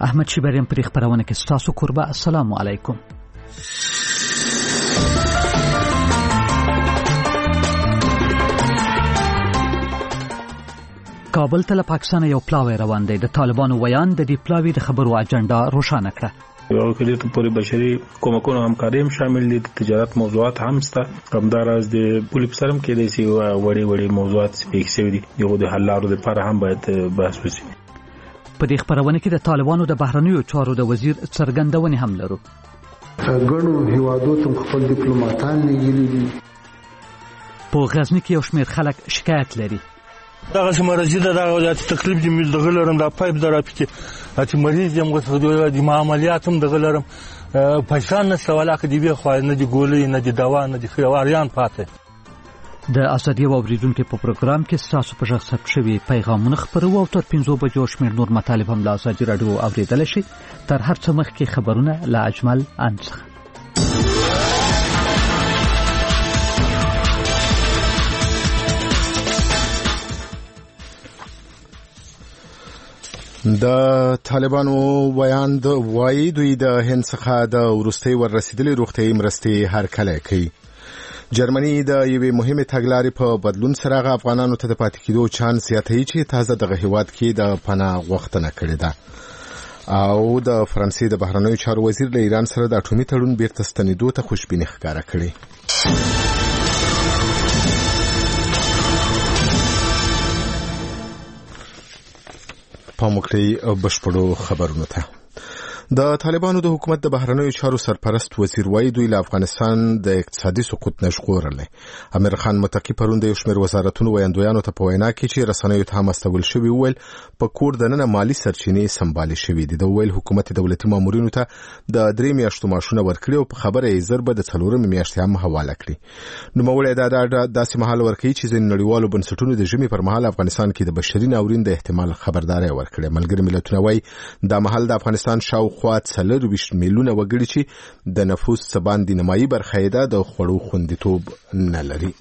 احمد شیبریم پر خبرونه کې ستاسو قربا. السلام علیکم. کابل ته له پاکستان یو پلاوی روان دی. د طالبانو ویان د دې پلاوی د خبرو اجنډا روښانه کړه. یو کلی ته پوری بشري کومکونو همکاري هم شامل دي، تجارت موضوعات هم سته، همداراز د پولیس سره هم کې دي چې وړي موضوعات سپیکسوي دي، یو د حل لارو لپاره هم باید بحث وشي. په دې خبرونه کې د طالبانو د بهرنیو چارو د وزیر څرګندونې هم لرو. ګڼو هیوادو ته خپل ډیپلوماټان لېږلي دي. په غزني کې یو شمېر خلک شکایت لري. دغه مرضی دغه تکلیف دې مل دغه لرم، دا پایپ درافته اته مریض یم غوښتل د معاملات هم دغه لرم، پښان نه سواله کې دی خو نه دی ګولې نه دی دوا نه دی خواریان پاتې. د ازادي او اوریدونکو په پروګرام کې تاسو په ژغ ثبت شوی پیغامونه خبرو او تر 5 بجو شمېر نور مطالب هم لا ازادي رادیو اوریدل شي. تر هر څه مخکې خبرونه لا اجمل انڅ. د طالبانو ویان د وایي دوی د هند څخه د ورستۍ ورسېدلې روغتیايي مرستې هرکلی کوي. جرمني د یوې مهمې تګلارې په بدلون سره افغانانو ته د پاتې کېدو چانس زیاتوي چې تازه دغه هیواد کې د پناه غوښتنه کړې ده. او د فرانسې د بهرنیو چارو وزیر له ایران سره د اټومي تړون بیرته ستنېدو ته خوشبیني ښکاره کړې. پاموکړی بشپړو خبرونو ته. د طالبانو د حکومت د بهرنیو چارو سرپرست وزیر وایي دوی له افغانستان د اقتصادي سقوط نه ژغورلی. امیر خان متقي پرون د یو شمېر وزارتونو ویاندویانو ته په وینا کې چې رسنیو ته هم استول شوي وویل په کور دننه مالي سرچینې سمبالې شوي دي. د ویل حکومت دولتي مامورینو ته د 3 میاشتو معاشونه ورکړي او په خبره یې زر به د 4 میاشتې هم حواله کړي. نوموړی داسې مهال ورکوي چې ځینې نړیوالو بنسټونو د ژمي پر مهال افغانستان کې د بشري ناورین د احتمال خبرداری ورکړي. ملګري ملتونه وایي دا مهال د افغانستان شاوخوا 40 میلیونه وګړي چې د نفوس څخه باندې نیمایي برخه یې د خوړو خوندیتوب نه لري.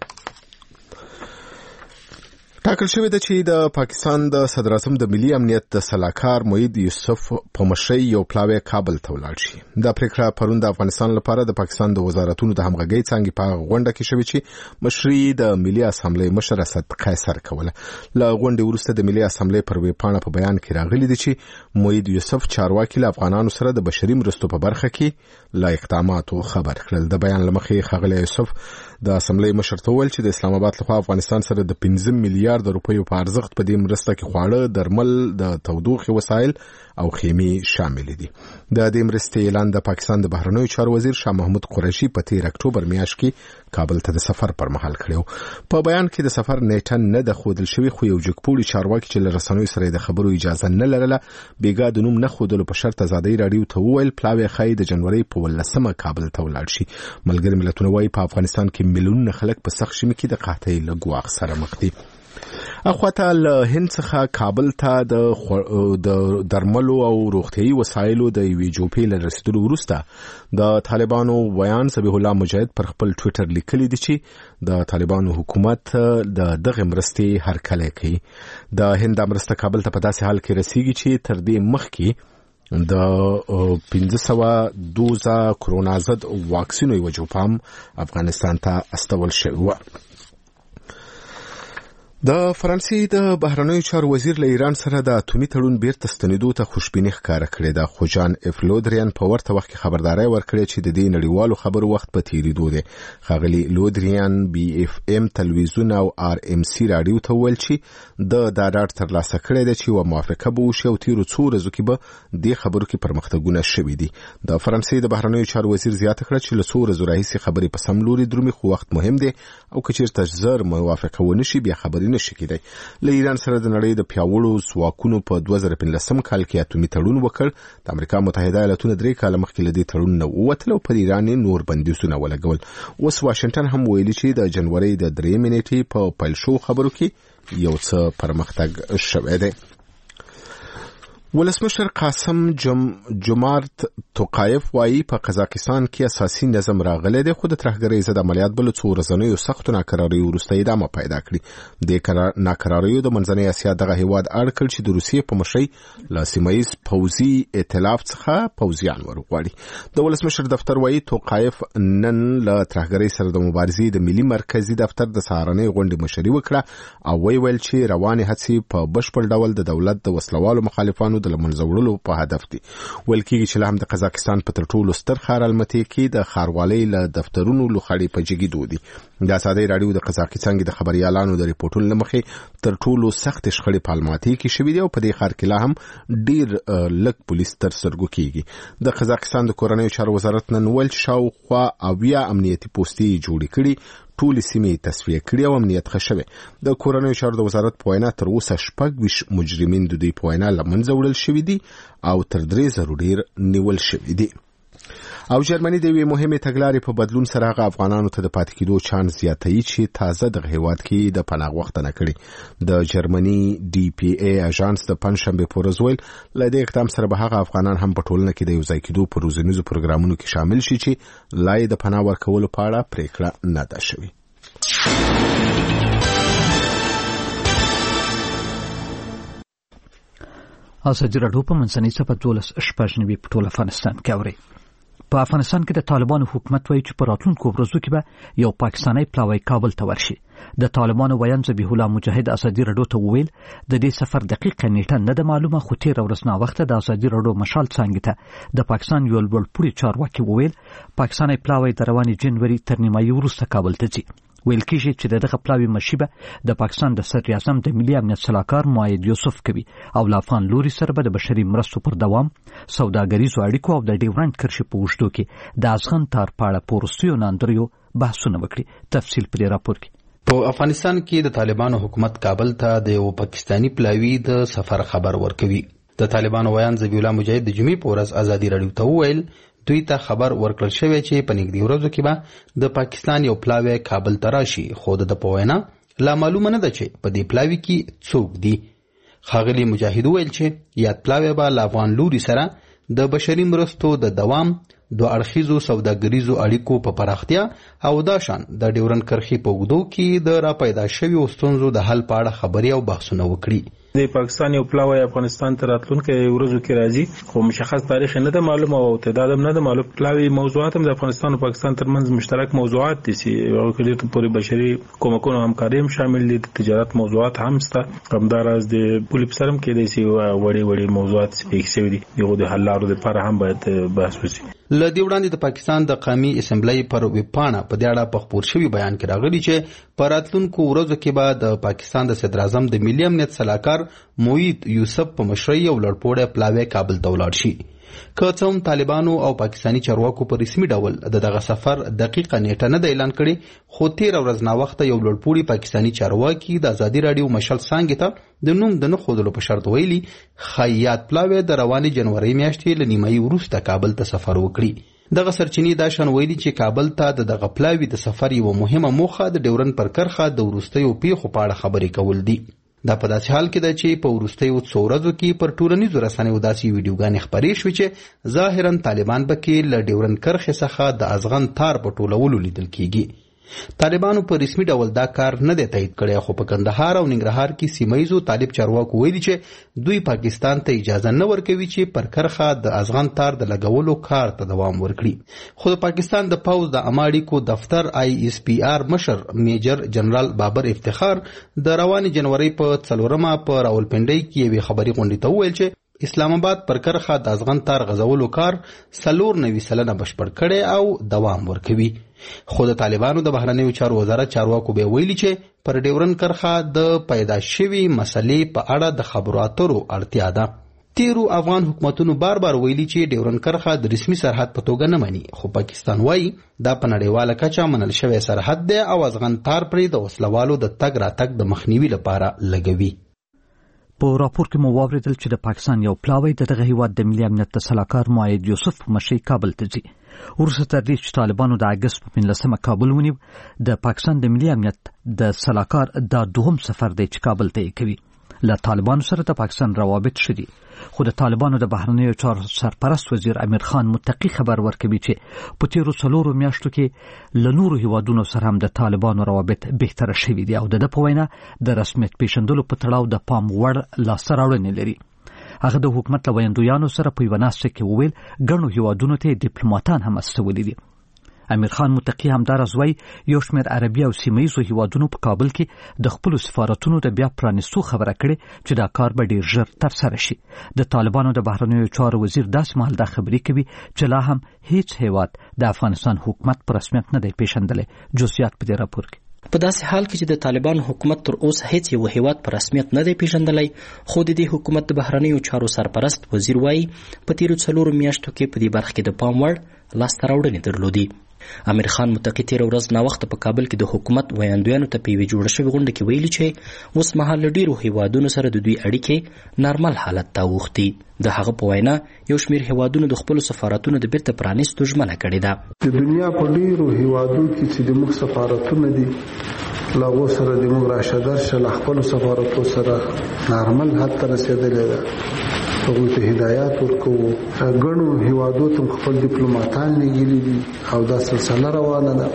ټاکل شوې ده چې د پاکستان د صدر اعظم د ملي امنیت د سلاکار موید یوسف په مشرۍ یو پلاوی کابل ته ولاړ شي. دا پریکړه پرون د افغانستان لپاره د پاکستان د وزارتونو د همغږۍ څنګه په غونډه کې شوې چې مشرۍ د ملي اسامبلې مشر اسد قیصر کوله. له غونډې وروسته د ملي اسامبلې پر ویب پاڼه په بیان کې راغلي دي چې موید یوسف چارواکي له افغانانو سره د بشري مرستو په برخه کې لا اقداماتو خبر کړل. د بیان لمخې ښاغلی یوسف د اسامبلې مشر ته وویل چې د اسلام آباد لخوا افغانستان سره د 15 میلیارډ روپیو په ارزښت په دې مرسته کې خواړه، درمل، د تودوخې وسایل او خیمې شامل دي. د دې مرستې اعلان د پاکستان د بهرنیو چارو وزیر شاه محمود قریشي په 13 اکتوبر میاشت کې کابل ته د سفر پر مهال کړو. په بیان کې د سفر نیټه نه د خودل شوی خو یو جګپوړي چارواکي چې له رسنیو سره د خبرو اجازه نه لرله بیګا د نوم نه خودلو په شرط ازادي رادیو ته وویل پلاوی خای د جنوري په 18 کابل ته ولاړ شي. ملګري ملتونه وایي په افغانستان کې میلیونونه خلک په سخت شمه کې د قحطۍ له ګواښ سره مخ دي. اخواته له هند څخه کابل ته د درملو او روغتيایي وسایلو د یوې جوپې له رسیدلو وروسته د طالبانو ویان ذبیح الله مجاهد پر خپل ټوئیټر لیکلي دي چې د طالبانو حکومت د دغه مرستې هرکلی کوي. د هند مرسته کابل ته په داسې حال کې رسیږي چې تر دې مخکې د 1500 دوزه کرونا ضد واکسینو یو جوپام افغانستان ته استول شوی و. د فرانسې د بهرنیو چارو وزیر له ایران سره د اټومي تړون بیرته ستنېدو ته خوشبیني ښکاره کړې ده. خو جان اف لودریان په ورته وخت کې خبرداري ورکړې چې د دې نړیوالو خبرو وخت په تیریدو دی. ښاغلي لودریان بي اف ام تلویزیون او ار ام سي رادیو ته ویل چې د ډاډ ترلاسه کړی دی چې و موافقه به وشي او تیرو څو ورځو کې به د خبرو کې پرمختګونه شوي دي. د فرانسې د بهرنیو چارو وزیر زیاته کړه چې له څو ورځو راهیسې خبرې په سم لوري درومي خو وخت مهم دی او که چیرته زر موافقه ونه شي بیا خبرې نشي کېدای. له ایران سره د نړۍ د پیاوړو ځواکونو په 2015 کال کې اټومي تړون وکړ. د امریکا متحده ایالاتونو 3 کال مخکې له دې تړون نه ووتل او پر ایران نور بندیزونه ولګول. اوس واشنگټن هم ویلي چې د جنوري د 3 نیټې په پیل شو خبرو کې یو څه پرمختګ شوی دی. ولسمشر قاسم جمارت توقایف وایي په قزاقستان کې اساسي نظم راغلی دی، خو د ترهګرۍ ضد عملیات بل څو ورځنیو سختو ناکراریو وروسته ادامه پیدا کړي. د ناکراریو د منځنۍ اسیا دغه هیواد اړ کړ چې د روسیې په مشرۍ له سیمه‌ییز پوځي ائتلاف څخه پوځیان ورغواړي. د ولسمشر دفتر وایي توقایف نن له ترهګرۍ سره د مبارزې د ملي مرکزی دفتر د سهارنۍ غونډې مشري وکړه او ویل چې روانې هڅې په بشپړ ډول د دولت د وسلوالو مخالفانو د لمنځه وړلو په هدف دي. ویل کېږي چې له هم د قزاقستان په تر ټولو ستر ښار الماتي کې د ښاروالۍ له دفترونو لوخړې په جګېدو دي. د ازادۍ راډیو د قزاقستان د خبريالانو د ریپورټونو لمخې تر ټولو سخت شخړې په الماتي کې شوې دي او په دې ښار کې لا هم ډیر لږ پولیس تر سترګو کېږي. د قزاقستان د کورنیو چارو وزارت نن ویل چې شاوخوا 80 امنیتي پوستې جوړې کړي، ټول سیمې تصفیه کړي او امنیت ښه شوی. د کورنیو چارو د وزارت په وینا تر اوسه 26 مجرمین د دوی په وینا له منځه وړل شوي دي او تر 3,000 ډیر نیول شوي دي. او جرمني د یوې مهمې تګلارې په بدلون سره هغه افغانانو ته د پاتې کېدو چانس زیاتوي چې تازه دغه هیواد کې د پناه غوښتنه کړې. د جرمني ډي پی ای اژانس د پنځشنبه په ورځ ویل له دې اقدام سره به هغه افغانان هم په ټولنه کې د یو ځای کېدو په روزنیزو پروګرامونو کې شامل شي چې لا یې د پناه ورکولو په اړه پریکړه نه ده شوې. ازادي راډیو په منځنۍ صفحه 12 په ټول افغانستان کې اوري. په افغانستان کې د طالبانو حکومت وایي چې په راتلونکو ورځو کې به یو پاکستاني پلاوی کابل ته ورشي. د طالبانو ویان ذبیح الله مجاهد ازادي راډیو ته وویل د دې سفر دقیقه نیټه نه ده معلومه، خو تیر ورځ نا وخت د ازادي راډیو مشال څنګه ته د پاکستان یو لوړپوړي چارواکي وویل پاکستاني پلاوی د رواني جنوري تر نیمایي وروسته کابل ته ځي. ویل کېږي چې دغه پلاوی مشیبه د پاکستان د صدر اعظم د ملي امنیت سلاکار معید یوسف کوي او له افغان لوري سره به د بشري مرستو پر دوام، سوداګریزو اړیکو او د ډیورنډ کرښې په اوږدو کې د ازغن تار په اړه په وروستیو ناندریو بحثونه وکړي. تفصیل په دې راپور کې. په افغانستان کې د طالبانو حکومت کابل ته د یو پاکستاني پلاوی د سفر خبر ورکوي. د طالبانو ویان ذبیح الله مجاهد د جمعې په ورځ ازادي راډیو ته وویل دوی ته خبر ورکړل شوی چې په نږدې ورځو کې به د پاکستان یو پلاوی کابل ته راشي، خو د په وینا لا معلومه نه ده چې په دې پلاوی کې څوک دي. ښاغلي مجاهد ویل چې یاد پلاوی به له افغان لوري سره د بشري مرستو د دوام، د اړخیزو سوداګریزو اړیکو په پراختیا او دا شان د ډیورنډ کرښې په اوږدو کې د راپیدا شویو ستونزو د حل په اړه خبرې او بحثونه وکړي. د پاکستان یو پلاوی افغانستان ته راتلونکي ورځو کې راځي، خو مشخص تاریخ نه ده معلومه او تعداد هم نه ده معلوم. پلاوی موضوعات هم د افغانستان او پاکستان ترمنځ مشترک موضوعات دي چې یو کې پوری بشري کومکونو همکاري هم شامل دي، تجارت موضوعات هم شته، همداراز د پولیس سره هم کې دي وړي موضوعات سپیکسوي دي، یو د حل لارو لپاره هم باید بحث وشي. له دې وړاندې د پاکستان د قومي اسمبلی پر ویبپاڼه په دې اړه په خپور شوی بیان کې راغلی چې په راتلونکو ورځو کې به د پاکستان د صدر اعظم د ملي امنیت سلاکار معید یوسف په مشرۍ یو لوړپوړی پلاوی کابل ته ولاړ شي. که څه هم طالبانو او پاکستاني چارواکو په رسمي ډول دغه سفر دقیقه نیټه نه ده اعلان کړې، خو تیر ورځ نا وخت یو لوړپوړي پاکستاني چارواکي د ازادي راډیو مشال څنګه ته د نوم د نه خودلو په شرط ویلي خیاط پلاوی د رواني جنوري میاشتې له نیمایي وروسته کابل ته سفر وکړي. دغه سرچینې دا شان ویلي چې کابل ته دغه پلاوی د سفر یو مهمه موخه د ډیورنډ پر کرښه د وروستیو پیښو په اړه خبرې کول دي. دا په داسې حال کې ده چې په وروستیو څو ورځو کې پر ټولنیزو رسنیو داسې ویډیوګانې خپرې شوې چې ظاهرا طالبان به کې له ډیورنډ کرښې څخه د ازغن تار په ټولولو لیدل کېږي. طالبانو په رسمي ډول دا کار نه دی تایید کړی، خو په کندهار او ننګرهار کې سیمایزو طالب چارواکو ویلي چې دوی پاکستان ته اجازه نه ورکوي چې پر کرښه د ازغن تار د لګولو کار ته دوام ورکړي. خو د پاکستان د پوځ د عامه اړیکو دفتر ISPR مشر میجر جنرال بابر افتخار د رواني جنوري په 4 په راولپنډۍ کې یوې خبري غونډې ته وویل چې اسلام آباد پر کرښه د ازغن تار غزولو کار 94% بشپړ کړي او دوام ورکوي. خو د طالبانو د بهرنیو چارو وزارت چارواکو به ویلي چې پر ډیورنډ کرښه د پیدا شوی مسلې په اړه د خبرو اترو اړتیا ده. تیرو افغان حکومتونو بار بار ویلي چې ډیورنډ کرښه د رسمي سرحد په توګه نه مني، خو پاکستان وایي دا په نړیواله کچه منل شوی سرحد دی او ازغن تار پرې د وسلوالو د تګ راتګ د مخنیوي لپاره لګوي. په راپور کې مو واوریدل چې د پاکستان یو پلاوی دغه هیواد د ملي امنیت سلاکار معید یوسف په مشرۍ کابل ته ځي. وروسته تر دې چې طالبانو د اګست په 15 کابل ونیو، د پاکستان د ملي امنیت د سلاکار دا دوهم سفر دی چې کابل ته یې کوي. له طالبانو سره د پاکستان روابط شدي، خو د طالبانو د بهرنیو چارو سرپرست وزیر امیر خان متقی خبر ورکوي چې په تیرو 4 میاشتو کې له نورو هیوادونو سره هم د طالبانو روابط بهتره شوي دي او د په وینا د رسمیت پیژندلو په تړاو د پام وړ لاسته راوړنې لري. هغه د حکومت له ویاندویانو سره په یوه ناسته کې وویل ګڼو هیوادونو ته ډیپلوماټان هم استولي دي. امیر خان متقی همداراز وایي یو شمېر عربي او سیمه ییزو هیوادونو په کابل کې د خپلو سفارتونو د بیا پرانیستو خبره کړې چې دا کار به ډیر ژر ترسره شي. د طالبانو د بهرنیو چارو وزیر داسې مهال دا خبرې کوي چې لا هم هیڅ هیواد د افغانستان حکومت په رسمیت نه دی پیژندلی. جزئیات په دې راپور کې. په داسې حال کې چې د طالبانو حکومت تر اوسه هیڅ یو هیواد په رسمیت نه دی پیژندلی، خو د دې حکومت د بهرنیو چارو سرپرست وزیر وایي په تیرو 4 میاشتو کې په دې برخه کې د پام وړ لاسته راوړنې درلودي. امیر خان متقی تیره ورځ ناوخته په کابل کې د حکومت ویاندویانو ته په یوې جوړه شوې غونډه کې ویلي چې اوس مهال له ډیرو هیوادونو سره د دوی اړیکې نارمل حالت ته اوښتي. د هغه په وینا یو شمېر هیوادونو د خپلو سفارتونو د بیرته پرانیستو ژمنه کړې ده. د دنیا په ډیرو هیوادو کې چې د موږ سفارتونه دي له هغو سره د موږ راشه درشه له خپلو سفارتو سره نارمل حد ته رسېدلی ده. هغوی ته هدایات ورکوو. ګڼو هیوادو ته خپل ډیپلوماټان لېږلي دي او دا سلسله روانه ده.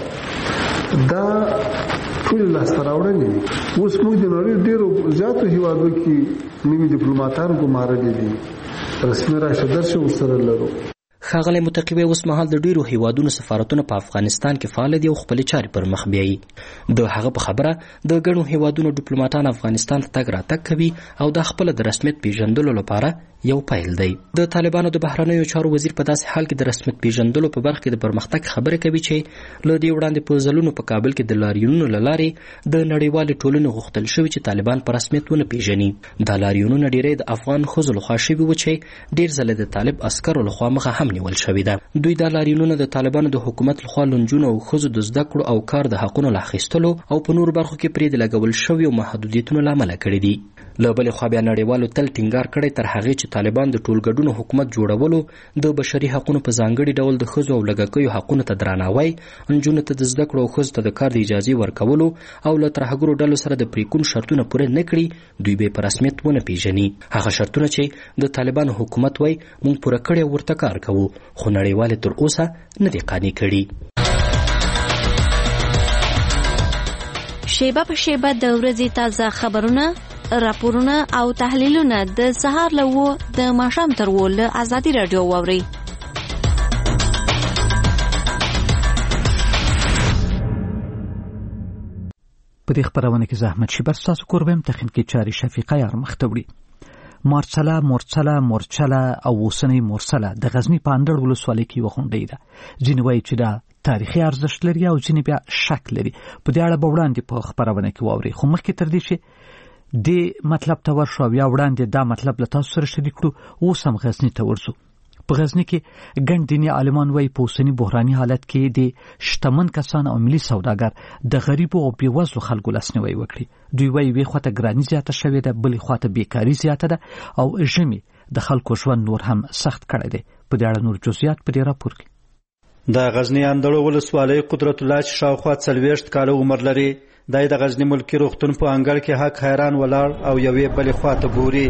دا ټول لاسته راوړنې دي. اوس موږ د نړۍ ډېرو زیاتو هیوادو کې نوي ډیپلوماټان ګمارلي دي، رسمي راشه درشه ورسره لرو. ښاغلی متقی اوس مهال د ډیرو هیوادونو سفارتونه په افغانستان کې فعال دي او خپلې چارې پر مخ بیایي. د هغه په خبره د ګڼو هیوادونو ډیپلوماټان افغانستان ته تګ راتګ کوي او دا خپله د رسمیت پیژندلو لپاره یو پیل دی. د طالبانو د بهرنیو چارو وزیر په داسې حال کې د رسمیت پیژندلو په برخه کې د پرمختګ خبره کوي چې له دې وړاندې په ځلونو په کابل کې د لاریونونو له لارې د نړیوالې ټولنې غوښتل شوي چې طالبان په رسمیت ونه پیژني. دا لاریونونه ډیری د افغان ښځو لخوا شوي وو چې ډیر ځله د طالب عسکرو لخوا مخه هم نیول شوې ده. دوی دا لاریونونه د طالبانو د حکومت لخوا لنجونو او ښځو د زده کړو او کار د حقونو له اخیستلو او په نورو برخو کې پرې د لګول شویو محدودیتونو له امله کړي دي. له بلې خوا بیا نړیوالو تل ټینګار کړی تر هغې چې طالبان د ټولګډونو حکومت جوړولو، د بشري حقونو په ځانګړي ډول د ښځو او لږکیو حقونو ته درناوی، نجونو ته د زده کړو او ښځو ته د کار د اجازې ورکولو او له ترهګرو ډلو سره د پریکون شرطونه پوره نه کړي، دوی به په رسمیت ونه پیژني. هغه شرطونه چې د طالبانو حکومت وایي موږ پوره کړي او ورته کار کوو، خو نړیوال تر اوسه نه دي قانع کړي. شیبه په شیبه د ورځې تازه خبرونه، راپورونه او تحلیلونه د سهار له 9 د ماښام تر 10 له ازادي رادیو واورئ. په دې خبرونه کې زحمت شي بس تاسو کوربم تخنیکی چاري شفیقه یار مختوړي. مارچلا، مورچلا، مورچلا او وسنی مورسلا د غزنی په اندړ ولسوالۍ کې وخونډې ده. ځینې وایي چې دا تاریخي ارزښت لري او ځینې بیا شک لري. په دې اړه به وړاندې په خبرونه کې واورئ، خو مخکې تر دې چې د مطلب ته ورشو یا وړاندې دا مطلب له تاسو سره شریک کړو. اوس هم غزنی ته ورځو. په غزنی کې ګڼ دیني عالمان وایي په اوسني بحراني حالت کې د شتمن کسان او ملي سوداګر د غریبو او بېوزلو خلکو لاسنیوی وکړي. دوی وایي یوې خواته ګراني زیاته شوې ده، بلې خواته بیکاري زیاته ده او ژمي د خلکو ژوند نور هم سخت کړی دی. په دې اړه نور جزئیات په دې راپور کې. د غزنی اندړو ولسوالۍ قدرت الله چې شاوخوا 40 کاله عمر لري، دای د غزنی ملکی روغتون په انګړ کې حق حیران ولاړ او یوې بلې خواته ګوري.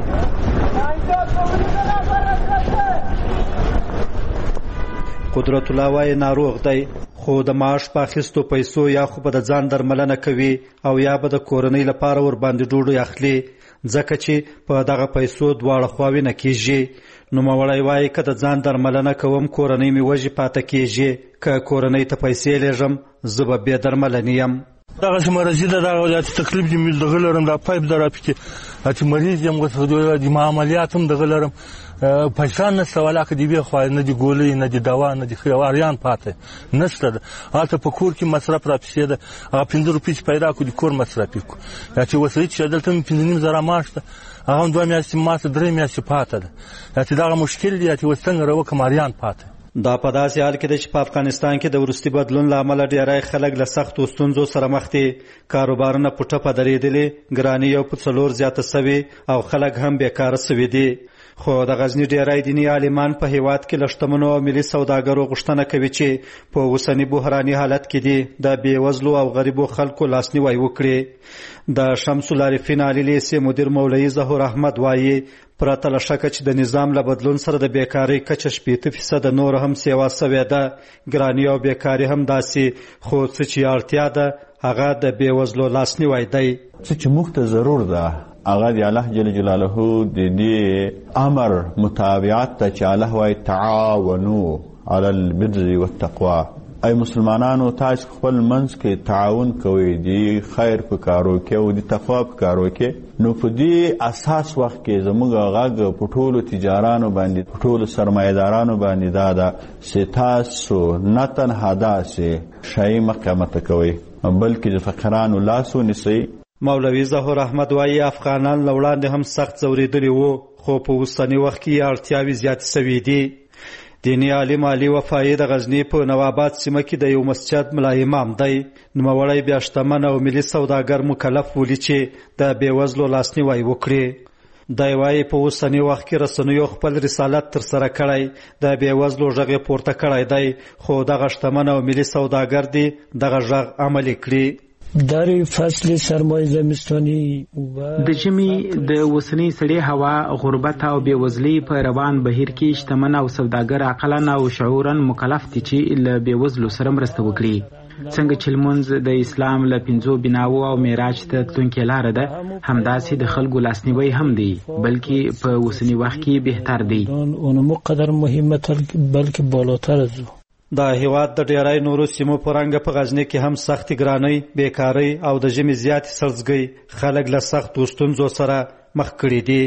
قدرت الله وایي ناروغ دی، خو د معاش په اخیستو پیسو یا خو به د ځان درملنه کوي او یا به د کورنۍ لپاره ورباندې ډوډۍ اخلي، ځکه چې په دغه پیسو دواړه خواوې نه کېږي. نوموړی وایي که د ځان درملنه کوم کورنۍ مې وږې پاته کېږي، که کورنۍ ته پیسې لېږم زه به بې درملنې یم. دغه مرضی ده، دغه تکلیف دې مې دغه لرم، دا پایپ در راپکې چې مریض یم، د عملیات هم دغه لرم، پیسه نشته، ولاکه دې بیا خوا نه دي ګولۍ نه دي دوا نه دي اریان پاته نشته ده. هلته په کور کې مصرف راپسې ده، هغه 5 روپۍ چې پیدا کړو د کور مصرف یې کړو. یا چې وسایط چې دلته مې 5.5 معاش ده، هغه هم 2 میاشتې معاش 3 میاشتې پاته ده. یا چې دغه مشکل دی، یا چې اوس څنګه راوکړم اریان پاته. دا په داسې حال کې ده چې په افغانستان کې د وروستي بدلون له امله ډیری خلک له سختو ستونزو سره مخ دي. کاروبارونه په ټپه درېدلي، ګراني یو په 4 زیاته سوي او خلک هم بیکاره سوي دي. خو د غزنی ډیری دیني عالمان په هیواد کې له شتمنو او ملي سوداګرو غوښتنه کوي چې په اوسني بحراني حالت کې دي د بېوزلو او غریبو خلکو لاسنیوی وکړي. د شمس العارفین عالي لیسې مدیر مولوي ظهور احمد وایي پرته له شکه چې د نظام له بدلون سره د بیکارۍ کچه 80% نور هم سیوا سوې ده. ګراني او بیکاري هم داسې، خو څه چې اړتیا ده هغه د بېوزلو لاسنیوی دی. څه چې موږ ته ضرور ده هغه د الله جل جلاله د دې امر متابعت ته چې الله وایي تعاونوا علی البر والتقوا. ای مسلمانانو تاسو خپل منځ کې تعاون کوئ، د خیر په کارو کې او د تقوا په کارو کې. نو په دې اساس وخت کې زموږ غږ په ټولو تجارانو باندې، په ټولو سرمایه‌دارانو باندې دا ده چې تاسو نه تنها داسې شی مقامت کوئ بلکې د فقیرانو لاس ونیسئ. مولوي ظهور احمد وایي افغانان له وړاندې هم سخت ځورېدلي وو، خو په اوسني وخت کې اړتیاوې زیاتې سوي دي. دیني عالم علي وفایي د غزني په نواباد سیمه کې د یو مسجد ملا امام دی. نوموړی بیا شتمن او ملي سوداګر مکلف بولي چې د بېوزلو لاسنیوی وکړي. دی وایي په اوسني وخت کې رسنیو خپل رسالت ترسره کړی، د بېوزلو غږ یې پورته کړی دی، خو دغه شتمن او ملي سوداګر دي دغه غږ عملي کړي. در فصل سرمایه زمستانی د ژمي د اوسنۍ سړې هوا، غربت او بېوزلۍ په روان بهیر کې شتمن او سوداګر عقلاً او شعوراً مکلف دي چې له بېوزلو سره مرسته وکړي. څنګه چې لمونځ د اسلام له 5 بناوو او معراج ته تلونکې لاره ده، همداسې د خلکو لاسنیوی هم دی، بلکې په اوسني وخت کې بهتر دی. اونمو قدر مهمه بلکې بالاتر از د هیواد د ډیری نورو سیمو په رنګ په غزني کې هم سختې ګرانۍ، بیکارۍ او د ژمي زیاتې سړزګۍ خلک له سختو ستونزو سره مخ کړي دي.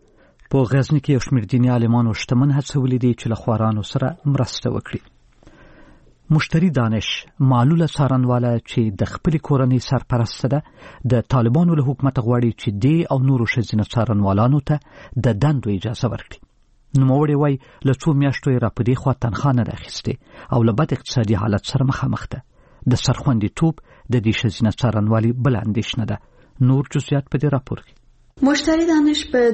په غزني کې یو شمېر دیني عالمانو شتمن هڅولي دي چې له خوارانو سره مرسته وکړي. مشتری دانش معلوله څارنواله چې د خپلې کورنۍ سرپرسته ده، د طالبانو له حکومت غواړي چې دې او نورو ښځینه څارنوالانو ته د دندو اجازه ورکړي. نوموړی وایي له 2 میاشتو یې راپدې خوا تنخوا نه ده اخیستې او له بد اقتصادي حالت سره مخامخ ده. د سرخوندیتوب د دې ښځینه څارنوالي بله اندېښنه ده. نور جزئیات په دې راپور کې. مشتری دانش په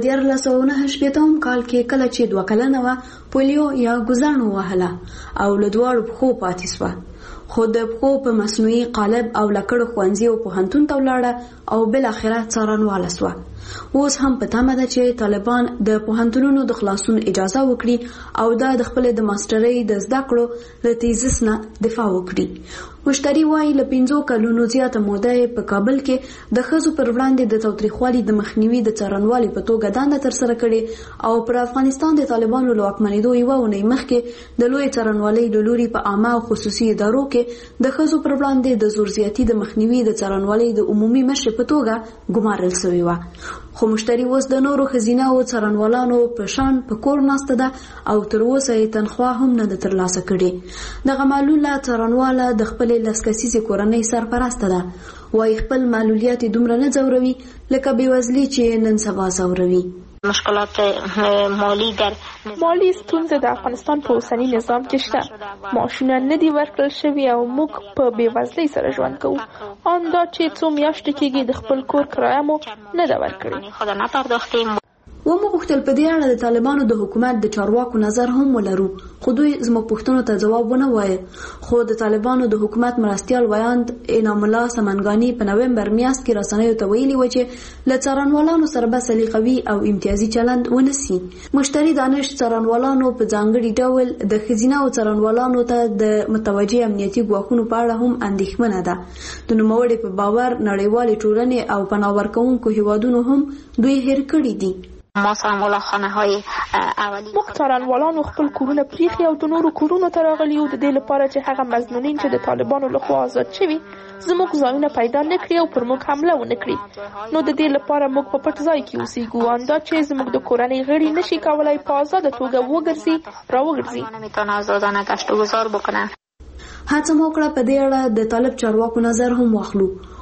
1989 کال کې کله چې 2 کلنه وه پولیو یا ګوزاڼو وهله او له دواړو پښو پاتې سوه، خو د پښو په مصنوعي قالب او لکړو ښوونځي او پوهنتون ته ولاړه او بالاخره څارنواله سوه. اوس هم په تمه ده چې طالبان د پوهنتونونو د خلاصون اجازه وکړي او دا د خپل د ماسترۍ د زده کړو له تیزس نه دفاع وکړي. مشتری وایي له 5 کلونو زیاته موده په کابل کې د ښځو پر وړاندې د تاوتریخوالي د مخنیوي د څارنوالي په توګه دنده ترسره کړې او پر افغانستان د طالبانو له واکمنېدو یوه اونۍ مخکې د لوی څارنوالۍ له لوري په عامه او خصوصي ادارو کې د ښځو پر وړاندې د زور زیاتي د مخنیوي د څارنوالۍ د عمومي مشرې په توګه ګمارل شوې وه. خو مشتری اوس د نورو ښځینه او څارنوالانو په شان په کور ناسته ده او تر اوسه یې تنخوا هم نه ده ترلاسه کړې. دغه معلوله څارنواله د خپلې 10 کسیزې کورنۍ سرپرسته ده. وایي خپل معلولیات یې دومره نه ځوروي لکه بېوزلي چې نن سبا ځوروي. مشکلات مالی در مالی ستونزه د افغانستان په اوسني نظام کې شته. معاشونه نه دي ورکړل شوي او موږ په بېوزلۍ سره ژوند کوو. ان دا چې 2 میاشتې کېږي د خپل کور کرایه مو نه ده ورکړې. ومغوښتل په دې اړه د طالبانو د حکومت د چارواکو نظر هم ولرو، خو دوی زموږ پوښتنو ته ځواب ونه وایه. خو د طالبانو د حکومت مرستیال ویاند انعام الله سمنګاني په نومبر میاشت کې رسنیو ته ویلي و چې له څارنوالانو سره به سلیقوي او امتیازي چلند ونسي. مشتری دانش څارنوالانو په ځانګړي ډول د ښځینه او څارنوالانو ته د متوجه امنیتي ګواښونو په اړه هم اندېښمنه ده. د نوموړي په باور نړیوالې ټولنې او پناه ورکوونکو هیوادونو هم دوی هېر کړي دي. ما څارنوالخانه های اولی موږ څارنوالانو خپل کورونه پریخي او د نورو کورونو ته راغلي یو د دې لپاره چې هغه مظنونین چې د طالبانو لخوا آزاد شوي زموږ ځایونه پیدا نه کړي او پر موږ حمله ونه کړي. نو د دې لپاره موږ په پټ ځای کې اوسېږو، اندا چې زموږ د کورنۍ غړي نشي کولای په آزاده توګه راوګرځي. نمیتونه آزادانه گشت و گذار بکنه. هڅه مو کړه په دې اړه د طالب چارواکو نظر هم واخلو،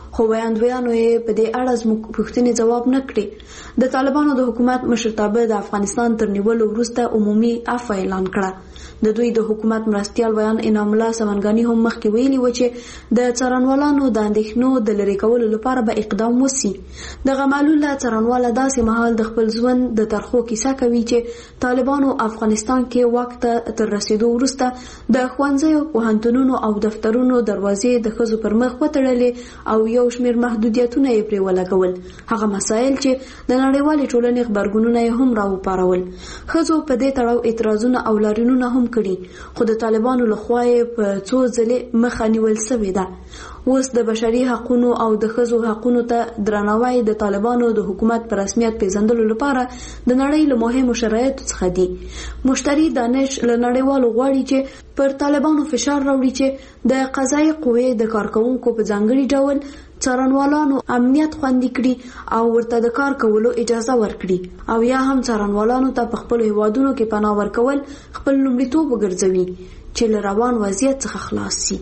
خو وړاندویانو یې په دې اړه زموږ پوښتنې ځواب نه کړې. د طالبانو د حکومت مشرتابه د افغانستان تر نیولو وروسته عمومي عفو اعلان کړه. د دوی د حکومت مرستیال ویان انعام الله سمنګانی هم مخکې ویلي و چې د څارنوالانو د اندېښنو د لرې کولو لپاره به اقدام وشي. دغه معلوله څارنواله داسې مهال د خپل ژوند د ترخو کیسه کوي چې طالبانو افغانستان کې واک ته تر رسیدو وروسته د ښوونځیو، پوهنتونونو او دفترونو دروازې د ښځو پر مخ وتړلې او یو شمېر محدودیتونه یې پرې ولګول. هغه مسایل چې د نړیوالې ټولنې غبرګونونه یې هم راوپارول. ښځو په دې تړاو اعتراضونه او لاریونونه هم کړي، خو د طالبانو لخوا یې په څو ځلې مخه نیول شوې ده. اوس د بشري حقوقو او د ښځو حقوقو ته درناوی د طالبانو د حکومت په رسمیت پیژندلو لپاره د نړۍ له مهمو شرایطو څخه دي. مشتري دانش له نړیوالو غواړي چې پر طالبانو فشار راوړي چې د قضایي قوې د کارکونکو په ځانګړي ډول څارنوالانو امنیت خوندي کړي او ورته د کار کولو اجازه ورکړي، او یا هم څارنوالانو ته په خپل هیوادونو کې پناه ورکول خپل لومړیتوب وګرځوي چې له روان وضعیت څخه خلاص شي.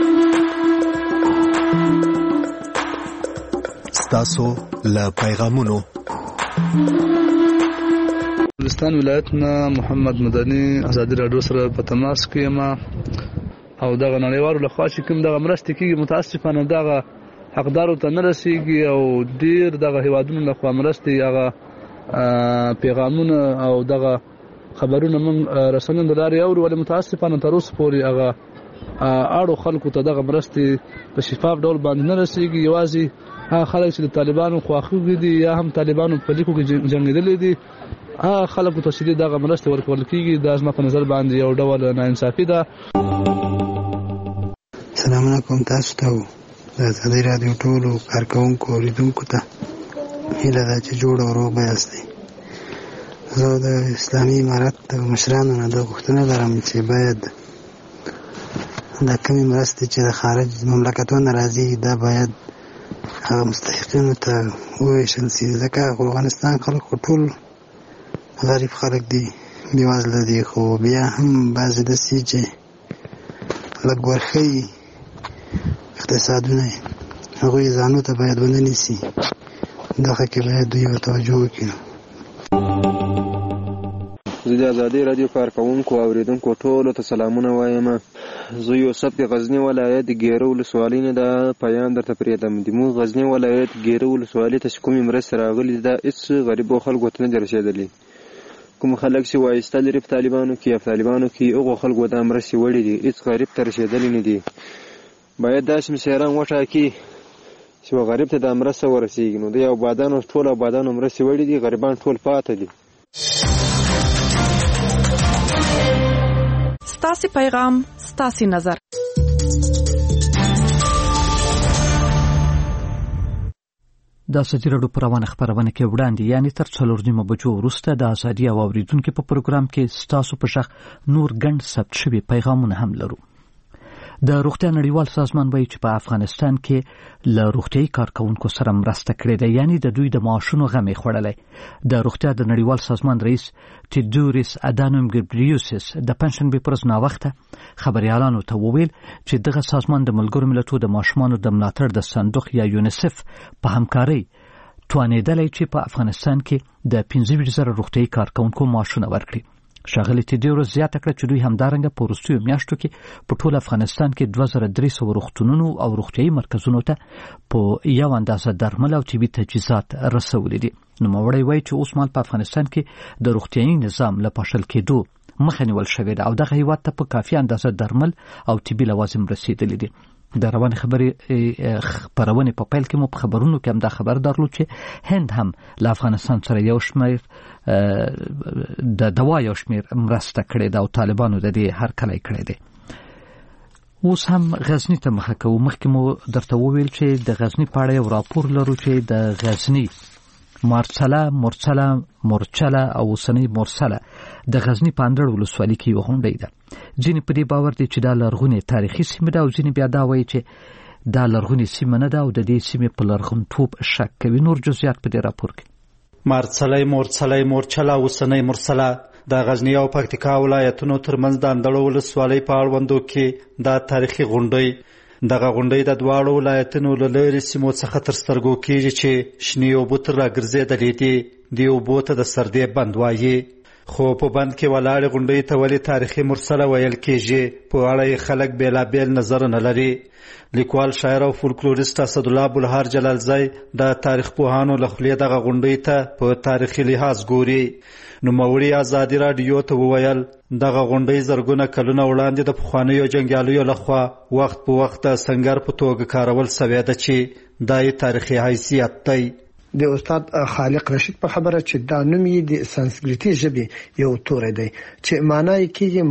ستاسو له پیغامونو بلوچستان ولایتنا محمد مدني ازادي راډیو سره په تماس کې یم او دغه نړیوالو لخوا چې کوم دغه مرستې کېږي متاسفانه دغه حقدارو ته نه رسیږي او ډیر دغه هیوادونو لخوا مرستې هغه پیغامونه او دغه خبرونه موږ رسنیو له لارې اورو، ولې متاسفانه تر اوسه پورې هغه اړو خلکو ته دغه مرستې په شفاف ډول باندې نه رسیږي. یوازې هغه خلک چې د طالبانو خواخوږي دي یا هم طالبانو په لیکو کې جنګېدلي دي، هغه خلکو ته چې دغه مرستې ورکول کېږي، دا زما په نظر باندې یو ډول ناانصافي ده. سلام علیکم تاسو ته د ازادي راډیو ټولو کارکوونکو اوریدونکو ته هیله ده چې جوړ او روغ یاستئ. زه د اسلامي امارت د مشرانو نه دا غوښتنه لرم چې باید دا کمې مرستې چې د خارج مملکتونو راځي دا باید هغه مستحقینو ته وویشل سي، ځکه افغانستان خلک خو ټول غریب خلک دي، بېوزله دي، خو بیا هم بعضې داسې چې لږ ورښیي اقتصادونه هغوی ځانو ته باید ونه نیسي. دغه کې باید دوی توجه وکړي. زه د ازادي راډیو کارکوونکو او اوریدونکو ټولو ته سلامونه وایم. زه یوسف د غزني ولایت ګیره ولسوالۍ نه دا پیام درته پرېږدم. زموږ غزني ولایت ګیره ولسوالۍ ته چې کومې مرستې راغلي دا هېڅ غریبو خلکو ته نه دي رسېدلي. کوم خلک چې وایسته لري په طالبانو کې یا په طالبانو کې هغو خلکو دا مرستې وړي دي، هېڅ غریب ته رسېدلي نه دي. باید داسې مشران وټاکي چې غریب ته دا مرسته ورسېږي. نو دوی آبادانو ټول آبادانو مرستې وړي دي، غریبان ټول پاته دي. ستاسې پیغام ستاسې نظر. د ازادي راډیو په روانه خپرونه کې وړاندې یعنی تر 4 بجو وروسته د ازادي او اوریدونکو په پروګرام کې ستاسو په شخ نور ګڼ ثبت شوي پیغامونه هم لرو. د روغتیا نړیوال سازمان وایي چې په افغانستان کې له روغتیايي کارکونکو سره مرسته کړې ده، یعنی د دوی د معاشونو غم یې خوړلی. د روغتیا د نړیوال سازمان رئیس تیودوریس ادانوم ګبریوسس د پنجشنبې پر ورځ ناوخته خبریالانو ته وویل چې دغه سازمان د ملګرو ملتونو د ماشومانو د ملاتړ د صندوق یا یونیسف په همکارۍ توانېدلی چې په افغانستان کې د 25,000 روغتیايي کارکونکو معاشونه ورکړي. ښاغلي تیودوریس زیاته کړه چې دوی همدارنګه په وروستیو میاشتو کې په ټول افغانستان کې 2300 روغتونونو او روغتیايي مرکزونو ته په یو اندازه درمل او طبي تجهیزات رسولي دي. نوموړی وایي چې اوس مهال په افغانستان کې د روغتیايي نظام له پاشل کېدو مخه نیول شوې ده او دغه هیواد ته په کافي اندازه درمل او طبي لوازم رسیدلي دي. د روانې خبرونې په پیل کې مو په خبرونو کې هم دا خبر درلود چې هند هم له افغانستان سره یو شمېر د دوا یو شمېر مرسته کړې ده او طالبانو د دې هرکلی کړی دی. اوس هم غزني ته مخه کوو. مخکې مو درته وویل چې د غزني په اړه یو راپور لرو چې د غزني مورچله او اوسنۍ مورسله د غزني په اندړ ولسوالۍ کې یو غونډۍ ده. ځینې په دې باور دي چې دا لرغونې تاریخي سیمه ده او ځینې بیا دا وایي چې دا لرغونې سیمه نه ده او د دې سیمې په لرغونتوب شک کوي. نور جزئیات په دې راپور کې. مورچله مورچله اوسنۍ مورسله د غزني او پکتیکا ولایتونو ترمنځ د اندړ ولسوالۍ په اړوندو کې دا تاریخي غونډۍ دغه غونډې د دواړو ولایتونو له لارې سیمو څخه تر سترګو کېږي چې شنې اوبه تر راګرځېدلې دي. دې اوبو ته د سردې بند وایي. خو په بند کې ولاړې غونډۍ ته ولې تاریخي مرسله ویل کېږي په اړه یې خلک بېلابېل نظرونه لري. لیکوال شاعر او فولکلوریست اسدالله بلهار جلالزی د تاریخ پوهانو له خولې دغه غونډۍ ته په تاریخي لحاظ ګوري. نوموړي ازادي راډیو ته وویل دغه غونډۍ زرګونه کلونه وړاندې د پخوانیو جنګیالیو لخوا وخت په وخت د سنګر په توګه کارول سوې ده چې دا یې تاریخي حیثیت دی. د استاد خالق رشید په خبره چې دا نوم یې د سانسکریټي ژبې یو توری دی چې معنی یې کېږي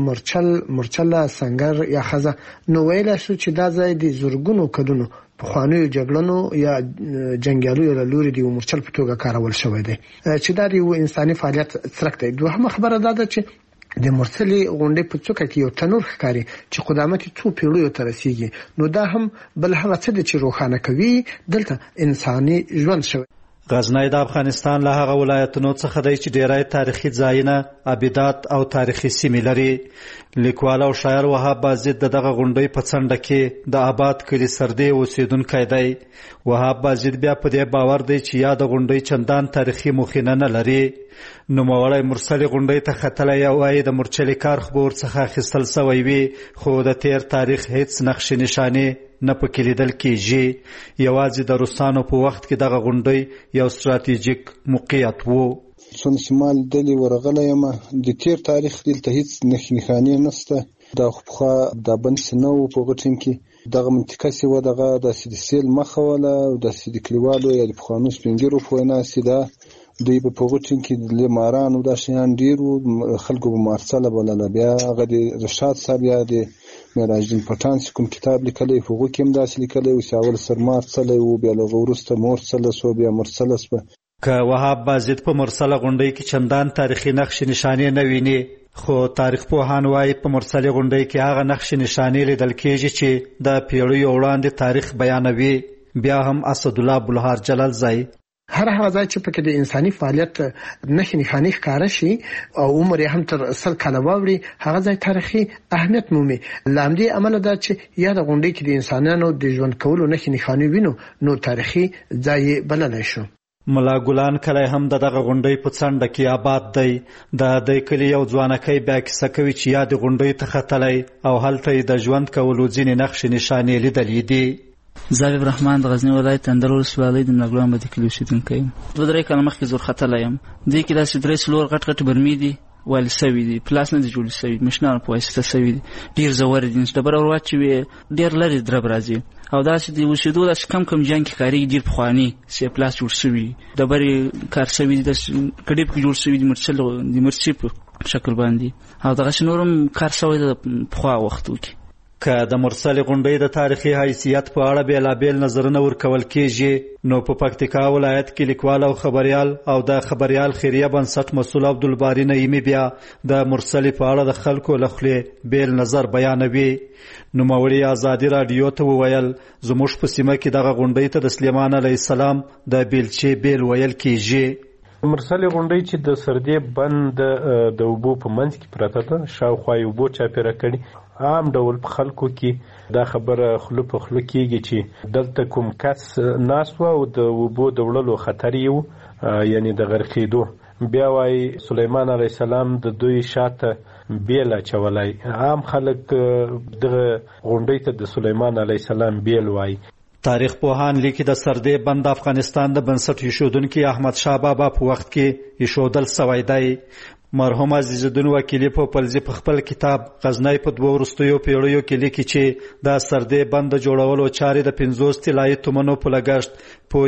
مرچله سنګر یا خزه. نو ویلی شو چې دا ځای د زرګونو کلونو پخوانیو جګړنو یا جنګیالیو له لوري د یو مرچل په توګه کارول شوی دی چې دا د یو انساني فعالیت څرک دی. دوهمه خبره دا ده چې د مرسلې غونډې په څوکه کې یو تنور ښکاري چې قدامت یې څو پیړیو ته رسیږي. نو دا هم بل هغه څه دی چې روښانه کوي دلته انساني ژوند شوی. غزنی د افغانستان له هغه ولایتونو څخه دی چې ډیری تاریخي ځایونه، آبدات او تاریخي سیمې لري. لیکوال او شاعر وهاب بازید دغه غونډۍ په څنډه کې د آباد کلي سردې اوسیدونکی دی. وهاب بازید بیا په دې باور دی چې یا د غونډۍ چندان تاریخي مخینه نه لري. نوموړی مرسلې غونډۍ ته ختلی او وایي د مرچلې کار خو به ورڅخه اخیستل سوی وي، خو د تیر تاریخ هیڅ نقشې نشانې نه پکې لیدل کېږي. یوازې د روسانو په وخت کې دغه غونډۍ یو ستراتیژیک موقعیت و. څون شمال دلې ورغلی یم، د تیر تاریخ دلته هیڅ نښې نښانې نشته. دا خو پخوا دا بند نه و په هغه ټیم کې. دغه منطقه چې وه دغه داسې د سیل مخه وله او داسې د کلیوالو یا د پخوانو سپین ږیرو په وینا چې دا دوی به په هغه ټیم کې د ماران او دا شیان ډېر وو، خلکو به مارڅله بلله. بیا هغه د رشاد صاحب یا د معراج الدین پټان چې کوم کتاب لیکلی په هغو کې هم داسې لیکلی و چې اول سر مارڅلی و، بیا له هغه وروسته مورڅله سوه، بیا مرڅله سوه. که وهاب بازید په مرسله غونډۍ کې چندان تاریخي نقشې نشانې نه ویني، خو تاریخ پوهان وایي په مرسلې غونډۍ کې هغه نقشې نشانې لیدل کېږي چې د پیړیو وړاندې تاریخ بیانوي. بیا هم اسدالله بلهار جلالزی هر هغه ځای چې پکې د انساني فعالیت نښې نښانې ښکاره شي او عمر یې هم تر 100 کاله واوړي، هغه ځای تاریخي اهمیت مومي. له همدې امله ده چې یا د غونډۍ کې د انسانانو د ژوند کولو نښې نښانې وینو نو تاریخي ځای یې بللی شو. ملا ګلان کلی هم دغه غونډۍ په څنډه کې آباد دی. د دې کلي یو ځوانکی بیا کیسه کوي چې یا د غونډۍ ته ختلی او هلته یې د ژوند کولو ځینې نقشې نښانې لیدلې دي. زه حبیب رحمان د غزني ولایت اندړ ولسوالۍ د ملاګلان بدي کلي اوسېدونکی یم. 2-3 کاله مخکې زور ختلی یم. دې کې داسې 3-4 غټ غټ برمې دي والي سوي دي، پلاس نه دي جوړې سوي، مشنانو په واسطه سوي دي، ډېر ژور دي. ډبره ور واچوي ډېر لرې درب راځي او داسې د اوسېدو داسې کم جنګ کې کارېږي. ډېر پخواني چې پلاس جوړ سوي ډبرې کار سوي دي، داسې کډې پکې جوړ سوي دي د مرچې په شکل باندې او دغسې نور هم کار سوی ده پخوا وختو کې. که د مرسلې غونډۍ د تاریخي حیثیت په اړه بېلابېل نظرونه ورکول کېږي، نو په پکتیکا ولایت کې لیکوال او خبریال او د خبریال خیریه بنسټ مسؤل عبدالباري نعیمي بیا د مرسلې په اړه د خلکو له خولې بېل نظر بیانوي. نوموړي ازادي راډیو ته وویل زموږ په سیمه کې دغه غونډۍ ته د سلیمان علیه السلام د بیلچې بیل ویل کېږي. مرسلې غونډۍ چې د سردې بند د اوبو په منځ کې پرته ده، شاوخوا یې اوبو چاپېره کړي. عام ډول په خلکو کې دا خبره خوله په خوله کېږي چې دلته کوم کس ناست و او د اوبو د وړلو خطر یې و، یعنی د غرقېدو. بیا وایي سلیمان علیه السلام د دوی شاته بیل اچولی. عام خلک دغه غونډۍ ته د سلیمان علیه السلام بیل وایي. تاریخ پوهان لیکي د سردې بند افغانستان د بنسټ ایښودونکي احمد شاه بابا په وخت کې ایښودل سوی دی. مرحوم عزیز الدین وکیلي پوپلزي په خپل کتاب غزنی په 2 وروستیو پیړیو کې لیکي چې د سردې بند جوړولو چارې د 50 طلایي تومنو په لګښت په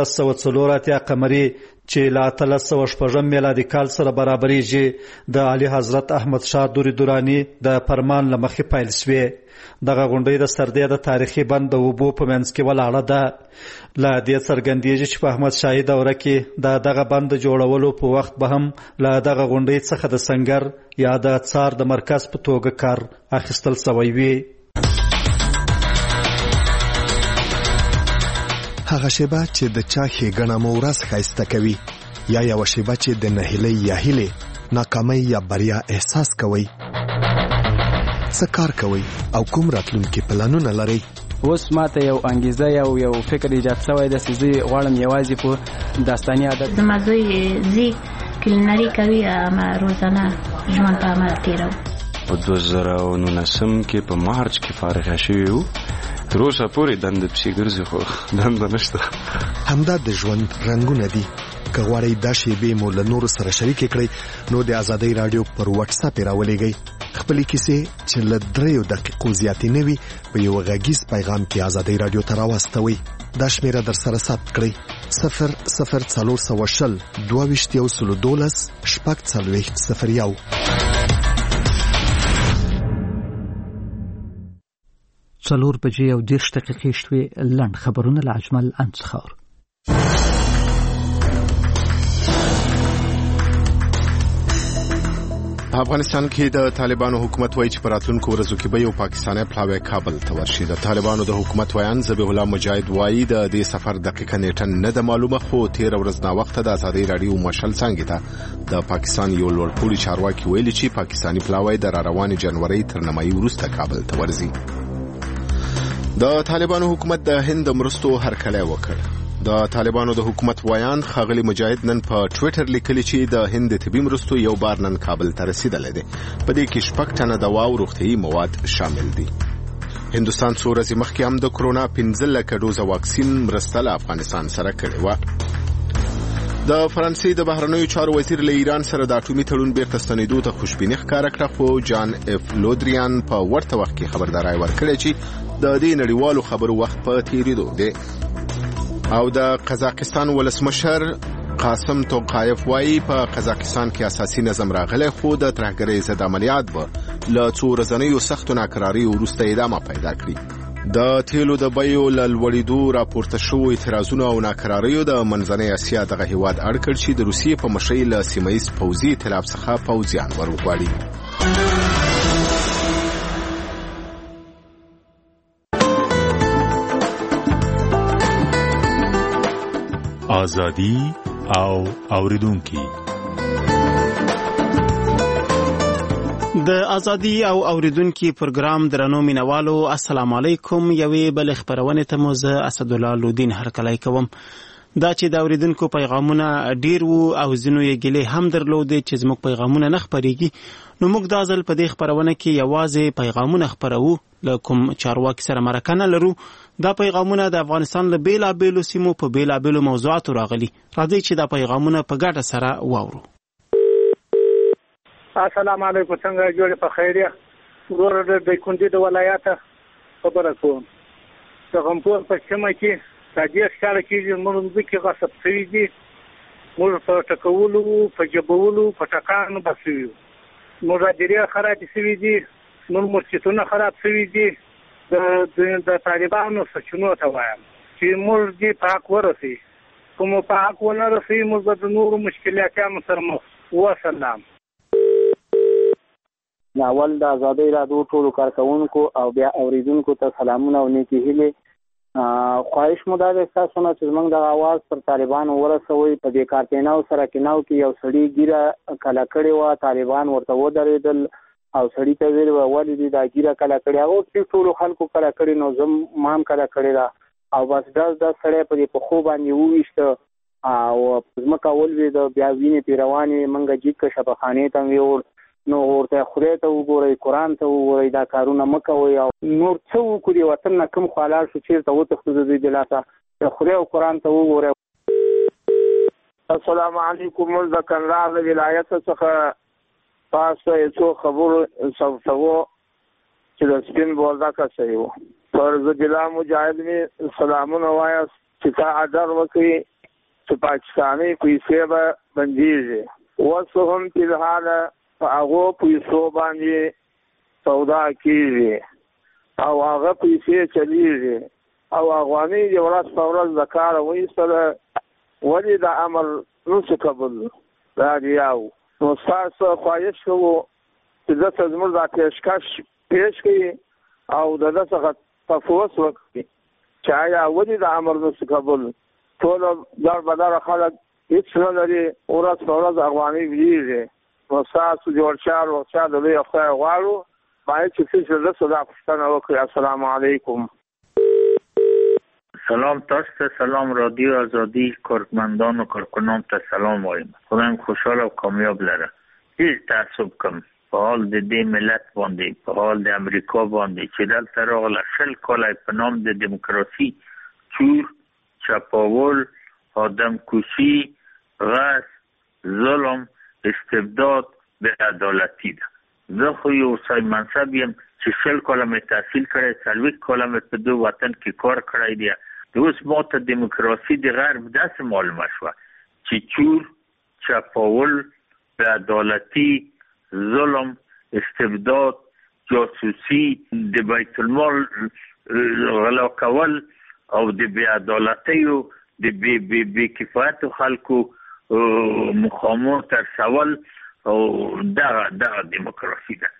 1104 قمري چې له 1306 میلادي کال سره برابرېږي د اعلی حضرت احمد شاه دوري دوراني د فرمان له مخې پیل شوې. دغه غونډۍ د سردې د تاریخي بند د اوبو په منځ کې ولاړه ده. له دې څرګندېږي چې په احمد شاهي دوره کې دغه بند جوړولو په وخت به هم له دغه غونډۍ څخه د سنګر یا د څار د مرکز په توګه کار اخیستل سوی وي. هغه شیبه چې د چا ښېګڼه مو ورځ ښایسته کوي، یا یوه شیبه چې د نهیلۍ یا هیلې، ناکامۍ یا بریا احساس کوئ. څه کار کوئ او کوم راتلونکي پلانونه لرئ؟ اوس ماته یو انګیزه یو فکر ایجاد شوی دی چې زه غواړم یوازې په داستاني ادب زما زوی زی کلینري کوي اما روزانه ژوند په عمل تیرو. په 2019 کې په مارچ کې فارغ شوی وو. تر اوسه پورې دنده پسې ګرځي خو دنده نشته. همدا د ژوند رنګونه دي. که غواړئ دا شیبې مو له نورو سره شریکې کړئ نو د ازادۍ راډیو پر واتس اپ راولېږئ. خپلې کیسې چې له 3 دقیقو زیاتې نه وي په یو غږیز پیغام کې ازادۍ راډیو ته راواستوئ. دا شمیره در سره ثبت کړئ 00420 22 012 4 بجې او 10 دقیقې شوې. لنډ خبرونه له اجمل انصخار. په افغانستان کې د طالبانو حکومت وایي چې په راتلونکو ورځو کې به یو پاکستانی پلاوی کابل ته ورشي. د طالبانو د حکومت ویان ذبیح الله مجاهد وایي د دې سفر دقیقه نیټه نه ده معلومه، خو 13 ورځ نا وخت د ازادۍ راډیو مشل څنګه ته د پاکستان یو لوړپوړي چارواکي ویلي چې پاکستانی پلاوی د رواني جنوري تر نیمایي وروسته کابل ته ورځي. د طالبانو حکومت د هند مرستو هرکلی وکړ. د طالبانو د حکومت ویان ښاغلي مجاهد نن په ټویټر لیکلي چې د هند طبي مرستو یو بار نن کابل ته رسیدلی دی. په دې کې 6 ټنه دوا او روغتیایي مواد شامل دي. هندوستان څو ورځې مخکې هم د کرونا 15 لکه ډوزه واکسین مرسته له افغانستان سره کړې وه. د فرانسې د بهرنیو چارو وزیر له ایران سره د اټومي تړون بیرته ستنېدو ته خوشبیني ښکاره کړه، خو جان اف لودریان په ورته وخت کې خبرداری ورکړی چې د دې نړیوالو خبرو وخت په تېرېدو دی. او د قزاقستان ولسمشر قاسم توقایف وایي په قزاقستان کې اساسي نظم راغلی، خو د ترهګرۍ ضد عملیات به له څو ورځنیو سختو ناکراریو وروسته ادامه پیدا کړي. د تیلو د بیو له لوړېدو راپورته شوو اعتراضونو او ناکراریو د منځنۍ اسیا دغه هیواد اړ کړ چې د روسیې په مشرۍ له سیمهییز پوځي ائتلاف څخه پوځیان ورغواړي. آزادی او اوریدونکي. د ازادي او اوریدونکي پروګرام درنو مینوالو السلام علیکم. یوې بل خبرونه ته مو زه اسدالله لودین هرکلی کوم. دا چې د اوریدونکو پیغامونه ډیر وو او ځینو یې ګلې هم درلودې چې زموږ پیغامونه نه خپرېږي، نو موږ دا ځل په دې خبرونه کې یوازې پیغامونه خپرو، له کوم چارواکي سره مرکه نه لرو. دا پیغامونه د افغانستان له بیلابیلو سیمو په بیلابیلو موضوعاتو راغلي. راځئ چې دا پیغامونه په ګډه سره واورو. السلام علیکم، څنګه جوړ په خیریه؟ ورور د کندې د ولایت خبره کوم. د غمپور په سیمه کې تاجیک ښکار کېږي، موږ ځکه غصب شوي دي، موږ په ټکولو په جبولو په ټکانو بسوي، موږ راډیریا خراب شوي دي، موږ مسجدونه خراب شوي دي. د طالبانو سچونو ته وایم چې موږ دې په حق ورسي، کوم په حق ونه رسي موږ د نورو مشکلاتونو سره مخ. وسلام. اول د ازادۍ راډیو ټولو کارکونکو او بیا اوریدونکو ته سلامونه او نیکی هیلې. خواهش مو دا دی تاسو نه چې زموږ د اواز پر طالبانو ورسوي. په دې کارتیناو سره کیناو کې یو سړی ګیره کله کړې وه، طالبان ورته ودرېدل او سړی ته ویل ولې دې دا ګیره کله کړې؟ هغه چې ټولو خلکو کله کړې نو زه ما هم کله کړې ده. او بس دا سړی په دې پښو باندې وویشته او ځمکه ولوېده، بیا وینې پرې روانې، موږ جګ که شفاخانې ته ویوړ. نو ورته خدای ته وګورئ، قرآن ته وګورئ، دا کارونه مه کوئ. او نور څه وکړو، د وطن نه کوم خوا لاړ شو، چېرته وتښتو د دوی د لاسه، د خدای او قرآن ته وګورئ. السلام علیکم. موږ د کندهار د ولایت څخه تاسو یې څو خبرو ثبتوو چې د سپین بولدکه صحیح وو. پر ذبیح الله مجاهد مې سلامونه وایاست چې تا اډر وکړي چې پاکستاني پیسې به بندېږي. اوس هم فلحال په هغو پیسو باندې سودا کېږي او هغه پیسې چلیږي او افغانۍ د ورځ په ورځ د کاره وایستله. ولې د امر نشو قبول راډیو؟ نو ستاسو خواهش کوو چې دلته زموږ دا پیشکش پیش کړي او د ده څخه تفوس وکړي چې آیا ولې د امر نشو قبول؟ ټول در بدره خلک هېڅ نه لري، ورځ په ورځ افغانۍ ولیږي. نو ستاسو جوړچار وخچار د لوی خدای غواړو باید چې څه ده څه دا پوښتنه وکړي. السلام علیکم. سلام تاسو ته، سلام رادیو آزادی کارمندان و کارکنان ته سلام وایم. خدایم خوشحال و کامیاب لره. هیڅ تعصب کم په حال د دې ملت باندې، په حال د امریکا باندې چې دلته راغله 20 کاله په نام د دیموکراسي چور، چپاول، آدم کشی، غصب، ظلم، استبداد، بی‌عدالتی ده. زه خو یو سړی منصب یم چې 20 کاله مې تحصیل کړی، 40 کاله مې په دو وطن کې کار کړی دی. اوس ما ته دیموکراسي د غرب داسې معلومه شوه چې چور، چپاول، بی‌عدالتی، ظلم، استبداد، جاسوسی، د بیت المال غلا کول او د بی‌عدالتیو د بې کفایتو خلکو مقامو ترسول او دغه دیموکراسي ده.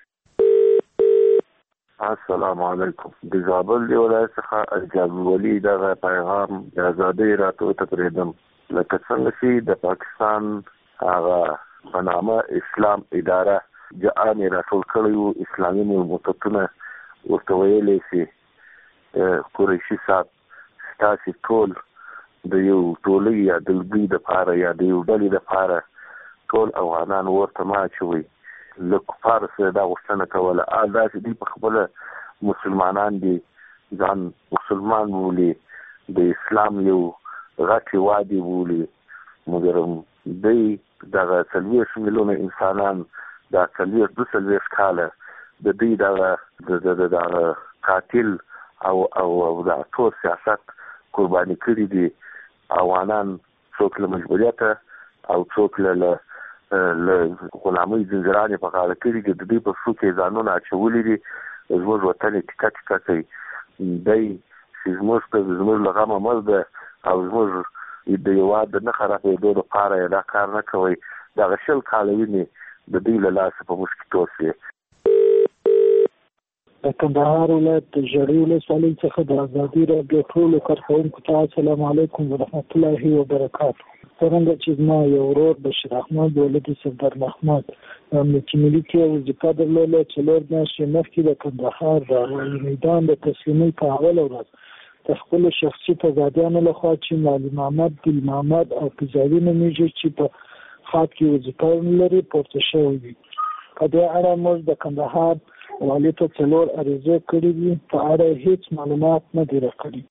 السلام علیکم. د زابل دی ولایت څخه الجابر ولی دغه پیغام د ازادۍ راټو ته پرېږدم. لکه څنګه چې د پاکستان هغه په نامه اسلام اداره جان راټول کړی اسلامي ملتونه ورته ویلی چې قریشي صاحب ستاسې ټول د یو ټولۍ یا دلګۍ دپاره یا د یو ډلې دپاره ټول افغانان ورته مه اچوئ. له کفارو سره دا غوښتنه کوله. داسې دوی په خپله مسلمانان دي، ځان مسلمان بولي، د اسلام یو غټ هېواد یې بولي، مګر دوی دغه 40 میلیونه انسانان دا 42 کاله د دوی دغه قاتل او د ټول سیاست قرباني کړي دي. افغانان څوک له مجبوریته او څوک له غلامۍ زنځیرانې په غاړه کړي دي. د دوی په پښو کې ځانونه اچولي دي. زموږ وطن یې ټیکه ټیکه کوي. دی چې زموږ له غمه مړ ده او زموږ د هېواد د نه خرابېدو لپاره یې دا کار نه کوئ. دغه 20 کاله وینې د دوی له لاسه په موږ کې تور شوې. د کندهار ولایت د ژړۍ ولسوالۍ څخه د ازادي راډیو ټولو کارکوونکو ته السلام علیکم ورحمت الله وبرکاتو. څرنګه چې زما یو ورور بشیر احمد ولد سردار محمد امنیتي ملي کې وظیفه درلوده، 4 میاشتې مخکې د کندهار راغلی میدان د تسلیمۍ په اوله ورځ د خپلو شخصي تضادیانو لخوا چې معلم محمد، ګل محمد او فضالي نومیږي چې په خاط کې وظیفه لري پورته شوی دي. په دې اړه موږ د کندهار والي ته 4 عریضې کړې دي، په اړه هیڅ معلومات نه دي راکړي.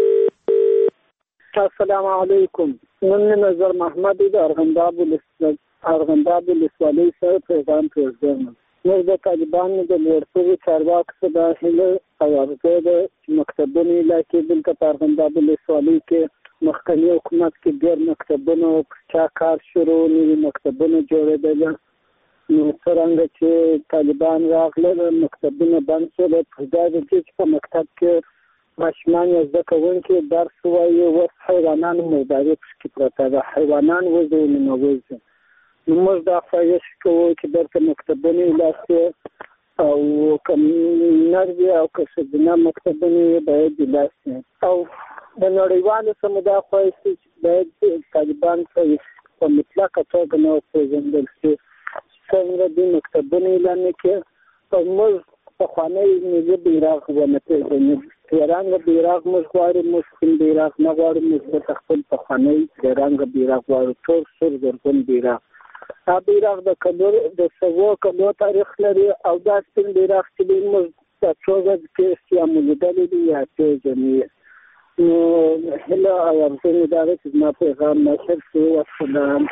السلام علیکم. نن نظر محمد د ارغنداب ولسوالۍ سره پیغام پرېږدم. موږ د طالبانو د لوړپوړو چارواکو څخه دا هیله او ارزو ده چې مکتبونه علاقې دلته په ارغنداب ولسوالۍ کې مخکني حکومت کې ډېر مکتبونه چا کار شروع، نوي مکتبونه جوړېدل. نو څرنګه چې طالبان راغله مکتبونه بند شول، په دا د دې چې په مکتب کې ماشومان یا زده کوونکي درس وایي، اوس حیوانانو مرداري پکې پرته ده، حیوانان وځي او ننوځي. نو موږ دا خواهش کوو چې دلته مکتبونه ایله او که نر وي او که ښځینه مکتبونه یې باید ایله شي. او د نړیوالو سره مو دا خواهش دی چې باید طالبان په مطلقه توګه نه وپېژندل شي. څنګه دوی مکتبونه اعلان کړي او موږ پخوانی ملي بیرغ ونه پېژنو. تیرانګه بیرغ موږ غواړو، موږ سپین بیرغ نه غواړو، موږ د خپل پخوانی تیرانګه بیرغ غواړو، تور سور زرغون بیرغ. دا بیرغ د 100 کلو تاریخ لري او دا سپین بیرغ چې دی موږ د څو ورځې کې یا مو لیدلی دی یا پېژنو. نو هیله او ارزو مې دا ده چې زما پیغام نشر شي. والسلام.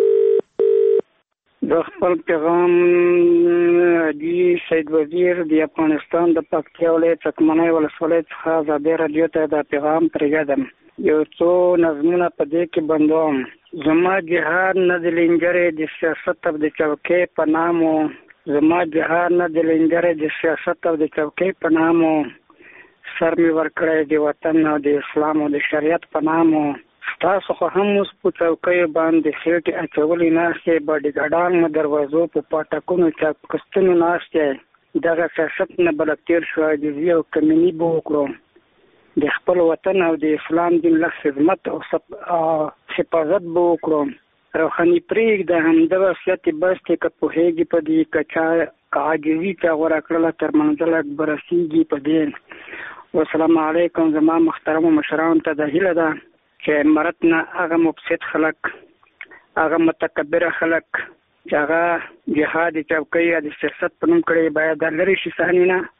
د خپل پیغام دی سید وزیر د افغانستان د پکتیا ولایت چکمنۍ ولسوالۍ څخه ازادي راډیو ته دا پیغام پرېږدم. یو څو نظمونه په دې کې بندوم. زما جهاد نه د لنګرې د سیاست او د چوکۍ په نامو، زما جهاد نه د لنګرې د سیاست او د چوکۍ په نامو، سر مې ورکړی د وطن او د اسلام او د شریعت په نامو. تاسو خو هم اوس په چوکیو باندې خېټې اچولې ناستې، باډیګارډان مو دروازو په پاټکونو چاپکستونو ناستې. دغه سیاست نه بلک تېر شو، عاجزي او کمیني به وکړو. د خپل وطن او د اسلام دین له خدمت او حفاظت به وکړو. روحاني پرېږده همدغه وصیت بس دی که پوهېږي په دې که عاجزي چا غوره کړله تر منزل اکبر رسېږي په دې. والسلام علیکم. زما محترم مشران ته د هیله ده چې مرت نه هغه مفسد خلک، هغه متکبر خلک چې هغه جهاد چوکۍ د سیاست په نوم کړی باید لرې شي صحنې نه.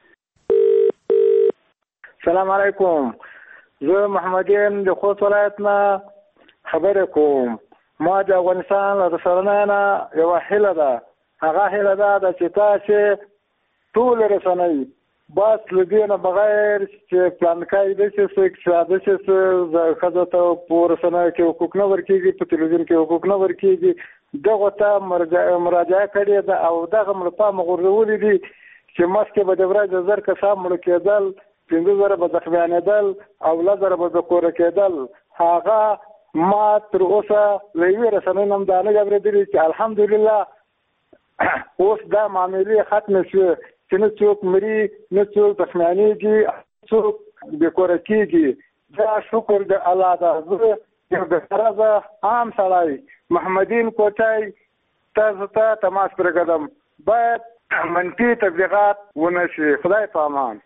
السلام علیکم. زه محمد یم د خوست ولایت نه خبرې کوم. ما د افغانستان له رسنیو نه یوه هیله ده، هغه هیله ده چې تاسې ټول رسنۍ بس له دې نه بغیر چې پلانکای داسې څه اقتصادي څه ښځو ته په رسنیو کې حقوق نه ورکېږي، په تلویزیون کې حقوق نه ورکېږي، دغو ته مراجعه کړې ده او دغه مړه پامه غورځولي دي چې مخکې به د ورځې 1000 کسان مړه کېدل، 15,000 به زخمیانېدل او 10,000 به بېکوره کېدل. هغه ما تر اوسه له یوې رسنۍ نه هم دا نه دي اورېدلي چې الحمدلله اوس دا معاملې ختمې شوې چې نه څوک مري، نه څوک زخمیانېږي، څوک بېکوره کېږي. دا شکر د الله ده. زه یو بېغرضه عام سړی محمدین کوټی تاسو ته تماس پرېږدم، باید منفي تبلیغات ونه شي. خدای په امان.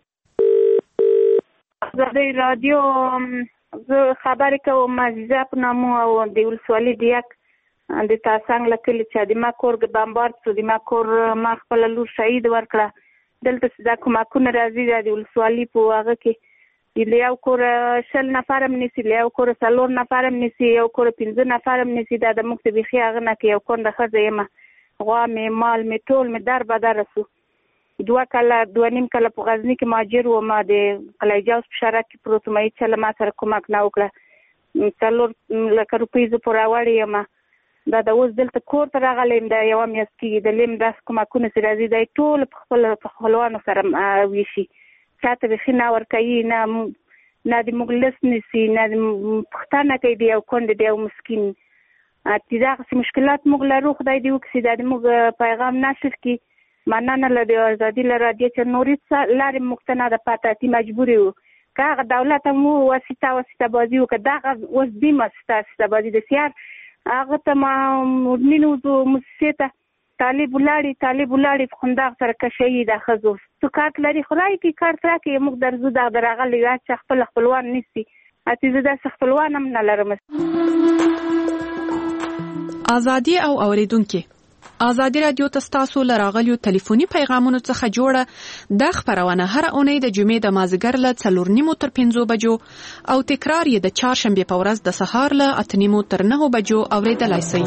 آزادی رادیو زه خبرې کوم عزیزه په نامو او د ولسوالۍ د یک د تاسنګ له کلي چې د ما کور بمبارد شو، د ما کور ما خپله لور شهید ورکړه. دلته چې دا کومکونه راځي د ولسوالۍ په هغه کې له یو کور 20 نفر هم نیسي، له یو کور 4 نفر هم نیسي، یو کور 15 نفر هم نیسي. دا د موږ ته بیخي هغه نه کې یو کونډه ښځه یم، غوا مې مال مې ټول مې در بدره سو. 2 کاله 2.5 کاله په غزني کې مهاجر وم، د قلعه جوز په شارع کې پروت وم، هېچا له ما سره کومک نه وکړه. 4 لکه روپۍ زه پرې راوړې یم. دا د اوس دلته کور ته راغلی یم، دا یوه میاشت کېږي. د لیم داسې کومکونه چې راځي دا یې ټول په خپلوانو سره ویشي، چاته بیخي نه ورکوي، نه د موږ لس نیسي، نه د پوښتنه کوي د یو کونډې د یو مسکین. چې دغسې مشکلات موږ لرو، خدای دې وکړي چې دا د موږ پیغام نشر کړي. مننه له د ازادي له رادیو چې نورې لارې موږ ته نه ده پاته، اتي مجبور یو که هغه دولت هم واسطه بازي وکړه. دغه اوس دې واسطه بازي د سیار هغه ته مدمنو موسسې ته طالب ولاړې په خنداغ سره کشوي. دا ښځو څه کارت لري، خدای کې کارت راکړي، موږ درځو دغه راغلی چې خپلوان نیسي. اتي زه داسې خپلوان هم نه لرم. ازادي او اوریدونکي ازادي رادیو تاسو لراغلیو ټلیفوني پیغامونو څخه جوړه د خبرونه هر اونۍ د جمعې د مازیګر له 4:30 تر 5 بجو او تکرار یې د چهارشنبه په ورځ د سهار له 8:30 تر 9 بجو اوریدلای شئ.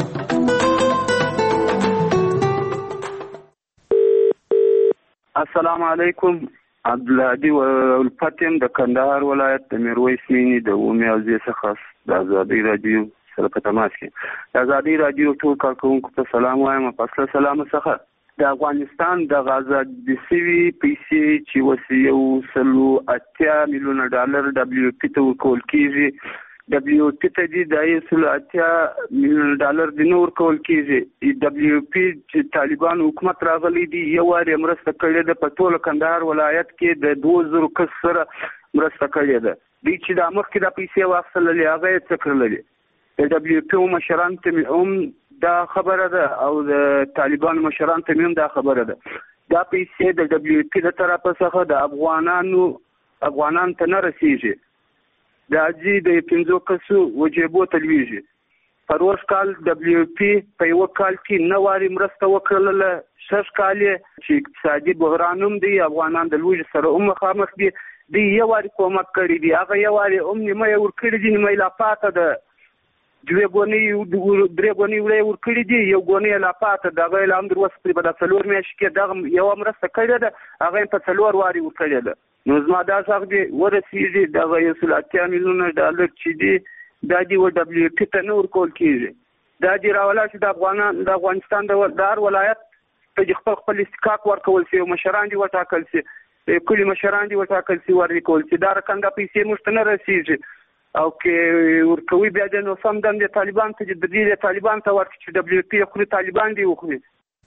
السلام علیکم. عبدالهادي ولفتم د کندهار ولایت د میرویس مینی د اومي او زی څخه د ازادي رادیو سره په تماس کې. د ازادي رادیو ټول کارکونکو ته سلام وایم. په اصل سلام څخه د افغانستان د آزادي سوي پیسې چې وسیو 180 میلیونه ډالر WFP ته ورکول کیږي. WFP ته د 180 میلیونه ډالر د نور ورکول کیږي. WFP چې طالبان حکومت راغلي دي یو واری مرسته کړې ده په ټول کندهار ولایت کې د 2000 کس سره مرسته کړې ده. دوی چې د مخکې د پیسې واخیستلې هغه یې څه کړلې. د WFP مشران ته هم دا خبره ده او د طالبان مشران ته هم دا خبره ده. دا پیسې د WFP د طرفه څخه د افغانان ته نه رسیږي. د اجي د 15 کسو وجيبو تلويږي. پروس کال WFP په یو کال کې 9 واري مرسته وکړله. 6 کال چې اقتصادي بحرانوم دی افغانان د لوی سره مخامخ دي. دی یو واري کومک کړی دی، هغه یو واري نیمه ورکړي دي، نیمه لا پاته ده. 2 غونی 3 غونی ورکړي دي، یو غونی لا پاته ده. هغه لا هم در وسه په 4 میاشتې کې دغه یو مرسته کړې ده، هغه په 4 واري ورکړي ده. نو زما دا څنګه دی ورسیږي دغه 180 میلیونه ډالر چې دی دا دی WFP ته نور کول کیږي. دا دی راولا چې د افغانستان د هر ولایت ته خپل استحقاق ورکول شي، مشران دي وټاکل شي، کلی مشران دي وټاکل شي ورکول شي. دا رقم د پیسې مشتنه رسیږي او کې ورکوي بیا د نو سم د طالبان ته د دې طالبان ته ورکړي چې WFP خو طالبان دی وخوري.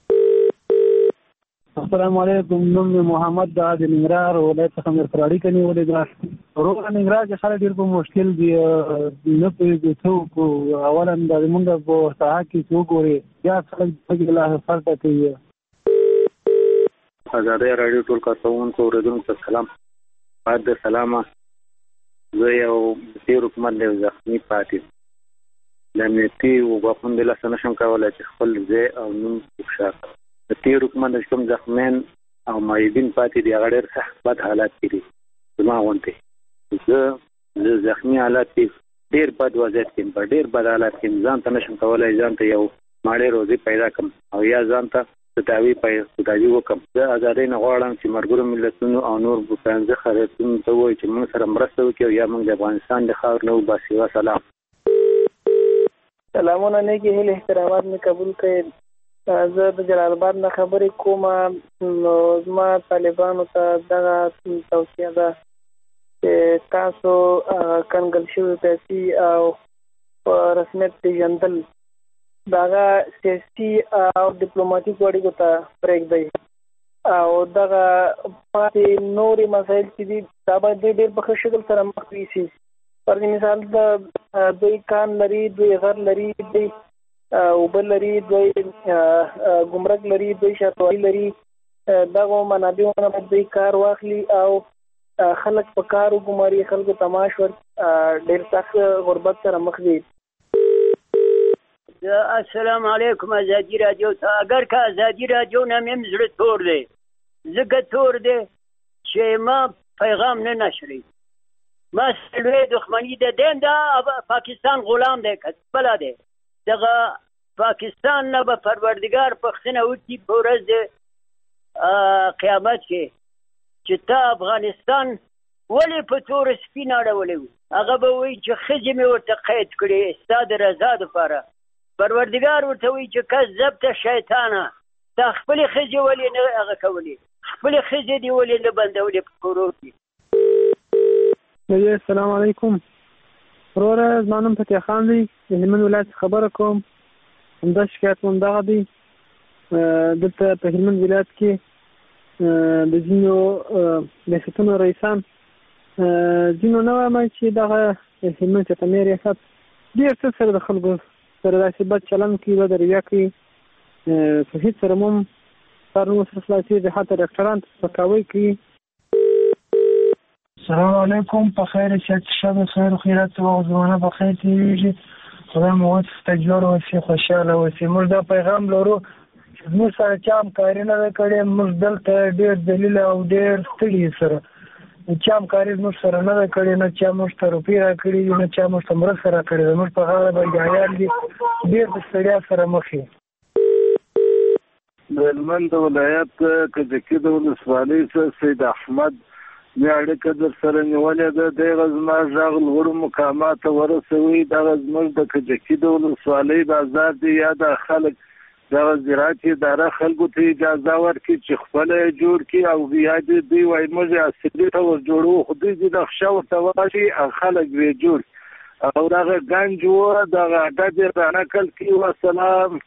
السلام علیکم. نوم محمد د ننګرهار ولایت څخه مې فراری کني ولې دا روغ ننګرهار کې خلک ډېر په مشکل دي نه پوهېږي څوک اولا د موږ په ساحه کې څوک ګوري بیا خلک له فرض کوي. ازادي رادیو ټول کارکونکو اوریدونکو ته سلام. بعد سلامه زه یو تیر حکومت له زخمی پاتې د امنیتي وګړو د لاسه نشم کولای چې خپل ځای او نوم افشا کړم. د تیر حکومت د کوم زخمین او مایدین پاتې دي هغه ډېر سخت بد حالات کې دي. زما غونډې زه د زخمی حالات کې ډېر بد وضعیت کې په ډېر بد حالات کې ځان ته نشم کولای ځان ته یو ماړې روزي پیدا کړم او یا ځان ته تداوی وکړم. زه ازادۍ نه غواړم چې ملګرو ملتونو او نور بوتانزه خریدونکو ته وایي چې موږ سره مرسته وکړي او یا موږ د افغانستان د خاور نه وباسي. وسلام. سلامونه نیکی هیله احترامات می قبول کړئ. زه د جلال آباد نه خبرې کوم. نو زما طالبانو ته دغه توصیه ده چې تاسو کنګل شوي پیسې او په رسمیت پیژندل دغه سیاسي او ډیپلوماټیک اړیکو ته پرېږدئ او دغه پاتې نورې مسایل چې دي دا باید ډېر په ښه شکل سره مخ یوسي. پر مثال دوی کان لري، دوی غر لري، دوی اوبه لري، دوی ګمرک لري، دوی شاتوالي لري. دغه منابعونه باید دوی کار واخلي او خلک په کار وګماري، خلکو تماش ور ډېر سخت غربت سره مخ دي. السلام علیکم ازادي رادیو ته. اگر که ازادي رادیو نه مې زړه تور دی، ځکه تور دی چې ما پیغام نه نشري. ما سلوی دښمني د دین دا پاکستان غلام دی که خپله دی. دغه پاکستان نه به پروردګار پوښتنه وکړي په ورځ د قیامت کې چې تا افغانستان ولې په تور سپین اړولی وو. هغه به وایي چې ښځې مې ورته قید کړې ستا د رضا دپاره. پروردګار ورته وایي چې کذبت شیطانه، تا خپلې ښځې ولې نه هغه کولې، خپلې ښځې دې ولې نه بندولې په کورو کې. السلام علیکم. وروره زما نوم فتح خان دی، د هلمند ولایت خبره کوم. همدا شکایت مو همدغه دی. دلته په هلمند ولایت کې د ځینو ریاستونو رئیسان ځینو نه وایم چې دغه هلمند چتمې ریاست ډېر څه سره د خلکو سره داسې بد چلند کوي، بد رویه کوي. په هېڅ سره مو هم کار نه ورسره خلاصېږي، حتی ډاکټران ته سپکاوی کوي. السلام علیکم. په خیر صحت شب خیر و خیرات و زمانه په خیر تېرېږي. خدای مو ورته جوړ اوسي، خوشحاله اوسي. موږ دا پیغام لرو چې زموږ سره چا همکاري نه ده کړې. موږ دلته ډېر ذلیل او ډېر ستړي سره چا همکاري زموږ سره نه ده کړې، نه چا موږ ته روپۍ راکړي دي، نه چا موږ ته مرسته راکړې ده. موږ په غاړه باندې عیال دي، ډېر د ستړیا سره مخ یو. د هلمند ولایت کجکي د ولسوالۍ څخه سید احمد مې اړیکه در سره نیولې ده. دغه زما غږ لوړو مقامات ته ورسوي. دغه زموږ د کجکي د ولسوالۍ بازار دی یا د خلک دغه زراعت اداره خلکو ته اجازه ورکړي چې خپل جوړ کړي او بیا دې دوی وایي موږ اصلي ته ور جوړو، خو دوی د نقشه ورته واشي او خلک یې جوړ او دغه ګنج و دغه عدد یې رانقل کړي. وسلام.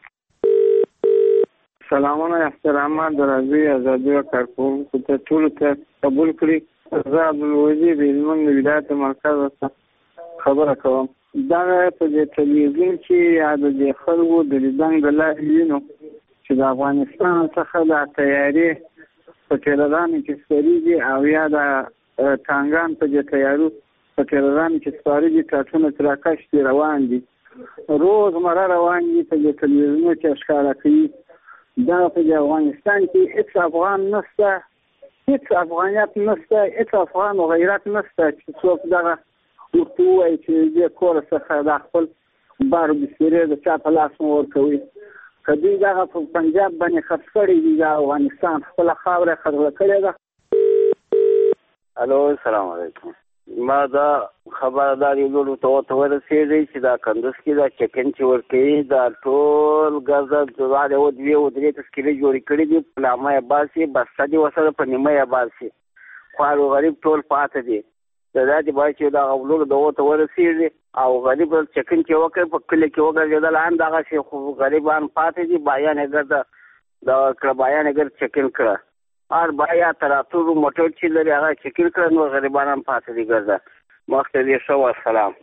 سلامونه احترامات د راځي ازادي او کارکوونکو ته ټولو ته قبول کړي. زه عبدالوزیر د هلمند ولایت مرکز څخه خبره کوم. دغه په دې تلویزیون کې یا د دې خلکو د لیدنګ د لارې وینو چې د افغانستان څخه د تیاري په ټیررانو کې سپریږي او یا د ټانګان په دې تیارو په ټیررانو کې سپارېږي، ټاټونه تر آکاش روان دي، روزمره روان دي. په دې تلویزیونو کې ښکاره کوي دا په افغانستان کې هیڅ افغان نشته، هیڅ افغانیت نشته، هیڅ افغان و غیرت نشته چې څوک دغه ورته ووایي چې دې کور څخه د خپل بار بسترې د چا په لاس مو ورکوي. که دوی دغه په پنجاب باندې خرڅ کړي دي، د افغانستان خپله خاوره خرڅه کړې ده. الو السلام علیکم. ما دا خبردار یو ته ورسېږي چې دا کندوز کې دا چکن چې ورکوي دا ټول ګزه د یو دوې او درې تسکیلې جوړې کړي دي، په نامه یې باسي، بسته دي ورسره په نیمه یې باسي. خوار و غریب ټول پاته دي. د داسې باید چې دا غولو د ته ورسېږي او غریب چکن چې وکړي په کلي کې وګرځېدل هم دغسې خو غریبان پاتې دي. بایان یې ګرده د کړه بایان یې ګرد چکن کړه، هر بایا تراتورو موټر چې لري هغه چکن کړه، نو غریبان هم پاتې دي ګرده. مخکې دې ښه والسلام.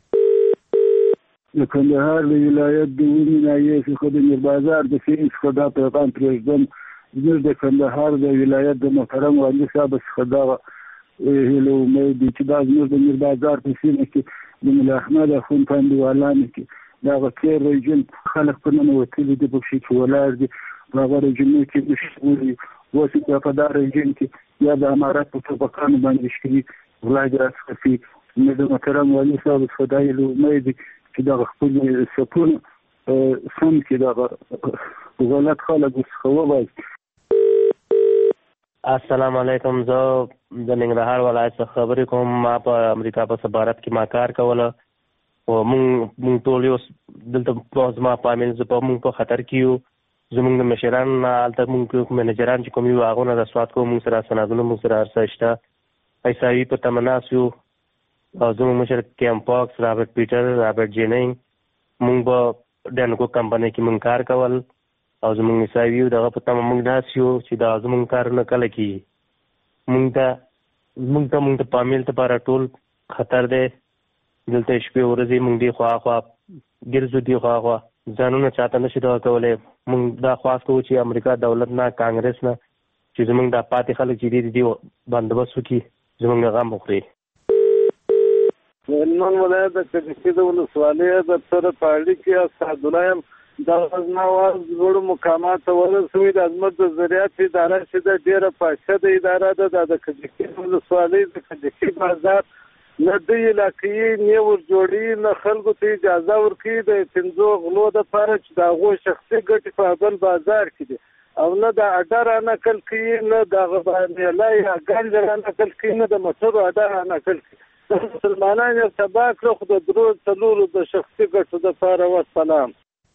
د کندهار د ولایت د ونې ناحیې څخه د میربازار د سیند څخه دا پیغام پرېږدم. زموږ د کندهار د ولایت د محترم والي صاحب څخه دا هیله امید دي چې دا زموږ د میر بازار په سیمه کې د ملا احمد اخوند په انډیوالانو کې دغه تېر رژیم خلک په ننوتلي دي پکښې چې ولاړ دي په هغه رژیمونو کې مشغول اوس بیا په دا رژیم کې یا د امارت په ټوپکانو باندې شوي غلا دې راڅخه شي. مې د محترم والي صاحب فدایل امید دي چې دغه خپل سپونه سم کې دغه غلط خلک ورڅخه وباسي. السلام علیکم. زه د ننګرهار ولایت څخه خبرې کوم. ما په امریکا په سفارت کې ما کار کوله او موږ ټول یو دلته زما فامیل زه په موږ په خطر کې یو. زموږ د مشران هلته موږ منیجران چې کوم یو هغونه رسوات کوو. موږ سره سندونه موږ سره هر څه شته. ایساوي په تمه ناست یو او زموږ مشر کیم پاکس، رابرټ پیټر، رابرټ جینینګ. موږ په ډینکو کمپنۍ کې موږ کار کول او زموږ ایساوي یو دغه په تمه موږ ناست یو چې دا زموږ کارونه کله کېږي. موږ ته فامیل لپاره ټول خطر دی. دلته شپې ورځې موږ دی خواخوا ګرځو، دی خواخوا ځانونه چاته نشي دغه کولی. موږ دا خواست کوو چې امریکا دولت نه، کانګرس نه چې زموږ دا پاتې خلک چې دي بندوبست وکړي، زموږ غم وخوري. هلمند ولایت د کجکي د ولسوالۍ د سره په اړیکه کې اسعدالله یم. دا غزنا واز لوړو مقاماتو ورسوي. د عظمت د زراعت اداره چې د ډېره پاشده اداره ده د کجکي ولسوالۍ د کجکي بازار نه د علاقې نه ورجوړي نه خلکو ته اجازه ورکړي د 5 غلو دپاره چې د هغو شخصي ګټې په بل بازار کې دي او نه د اډه رانقل کوي، نه د هغه میله یا ګنج رانقل کوي، نه د موټرو اډه رانقل کوي. مسلمانان یې تباه کړه خو د 3 د شخصي ګټو دپاره. والسلام.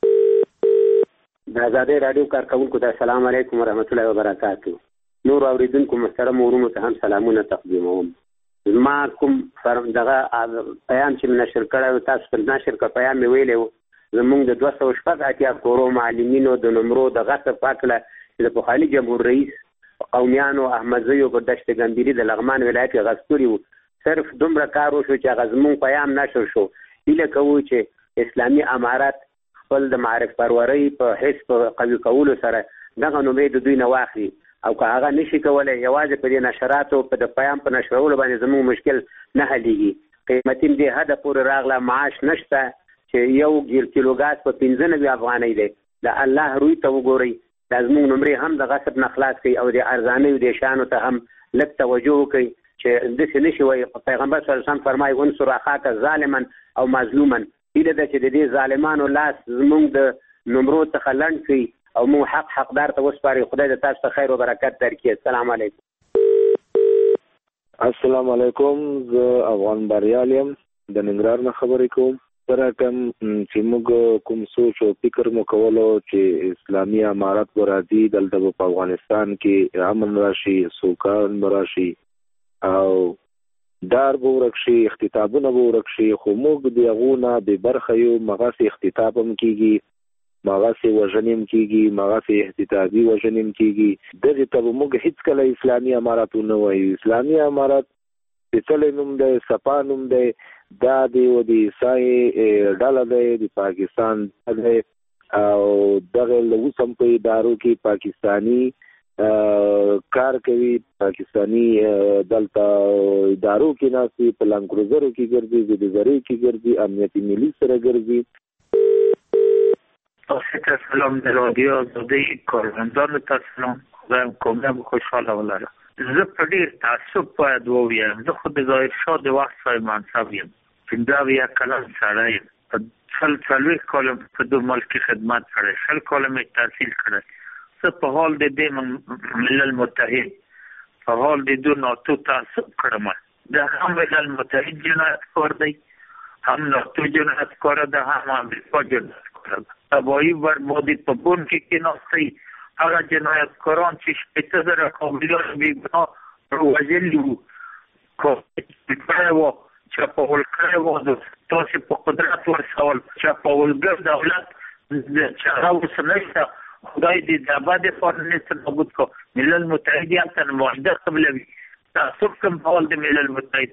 د آزادۍ راډیو کارکونکو ته السلام علیکم ورحمت الله وبرکاتو. نور اوریدونکو محترم ورونو ته هم سلامونه تقدیموم. ما کوم دغه پیام چې نشر کړی تاسو په نشر کې پیام مې ویلی و زموږ د 280 کورو معلمینو د نمرو د غصب په هکله چې د پخواني جمهور رئیس قومیانو احمدزیو په دشت ګندیري د لغمان ولایت کې غصب کړي وو. صرف دومره کار وشو چې هغه زموږ پیام نشر شو. هیله کوو چې اسلامي امارت خپل د معرف پرورۍ په حس په قوي کولو سره دغه نومې د دوی نه واخلي او که هغه نشي کولی یوازې په دې نشراتو په د پیام په نشرولو باندې زموږ مشکل نه حلیږي. قیمتي دې حده پورې راغله معاش نشته چې یو کیلو ګاز په 95 افغانۍ دی. د الله روی ته وګورئ. دا زموږ نمرې هم د غصب نه خلاص کوي او د ارزانیو د شانو ته هم لږ توجه وکړي چې داسې نشي وایي. پیغمبر صلی الله علیه وسلم فرمایي انصر اخاک ظالما او مظلوما. هیله ده چې د دې ظالمانو لاس زموږ د نمرو څخه لنډ کړي او مو حقدار ته وسپاري. خدای د تاسو ته خیر او برکت درکړي. السلام علیکم. السلام علیکم. زه افغان بریال یم د ننګرهار نه خبرې کوم. سره کوم چې موږ کوم سوچ او فکر مو کولو چې اسلامي امارت به راځي دلته په افغانستان کې امن راشي، سوکان به راشي او دار به ورک شي، اختطافونه به ورک شي. خو موږ د هغو نه بې برخه یو. مغسې اختطاف هم کېږي، مغسې وژنې هم کېږي، مغسې احتطابي وژنې هم کېږي. دغې ته به موږ هېڅکله اسلامي امارت ونه وایو. اسلامي امارت سپېڅلی نوم دی، صفا نوم دی. دا د عیسای ډله دی، د پاکستان دی او دغه اوس هم په ادارو کې پاکستاني کار کوي. پاکستاني دلته ادارو کې ناستي، په لانکروزرو کې ګرځي، زیدزرۍ کې ګرځي، امنیتي ملي سره ګرځي. سلام د رادیو آزادۍ کارمندانو ته سلام. خدایم کامیاب خوشحاله ولره. زه په ډېر تعصب باید ووایم زه خو د ظاهر شاه د وخت صاحب منصب یم. 50 کلن سړی یم. په 40 کاله په دو ملک کې خدمت کړی، 60 کاله مې تحصیل کړی. زه په حال د دې ملل متحد په حال د دو ناتو تعصب کړم. دا هم ملل متحد جنایتکار دی، هم ناتو جنایتکار ده، هم امریکا جنایتکار ده. تباهي بربادي په بون کې کېناستی. هغه جنایتکاران چې 15,000 کابلیان بېګناه وژلي وو، کړی وو، چپاول کړی وو، تاسې په قدرت ورسول. چپاولګر دولت چې هغه اوس نشته. خدای دې د ابد لپاره نسل نابود کړو. ملل متحد یې هلته معاهده قبلوي. تعصب کوم ډول د ملل متحد.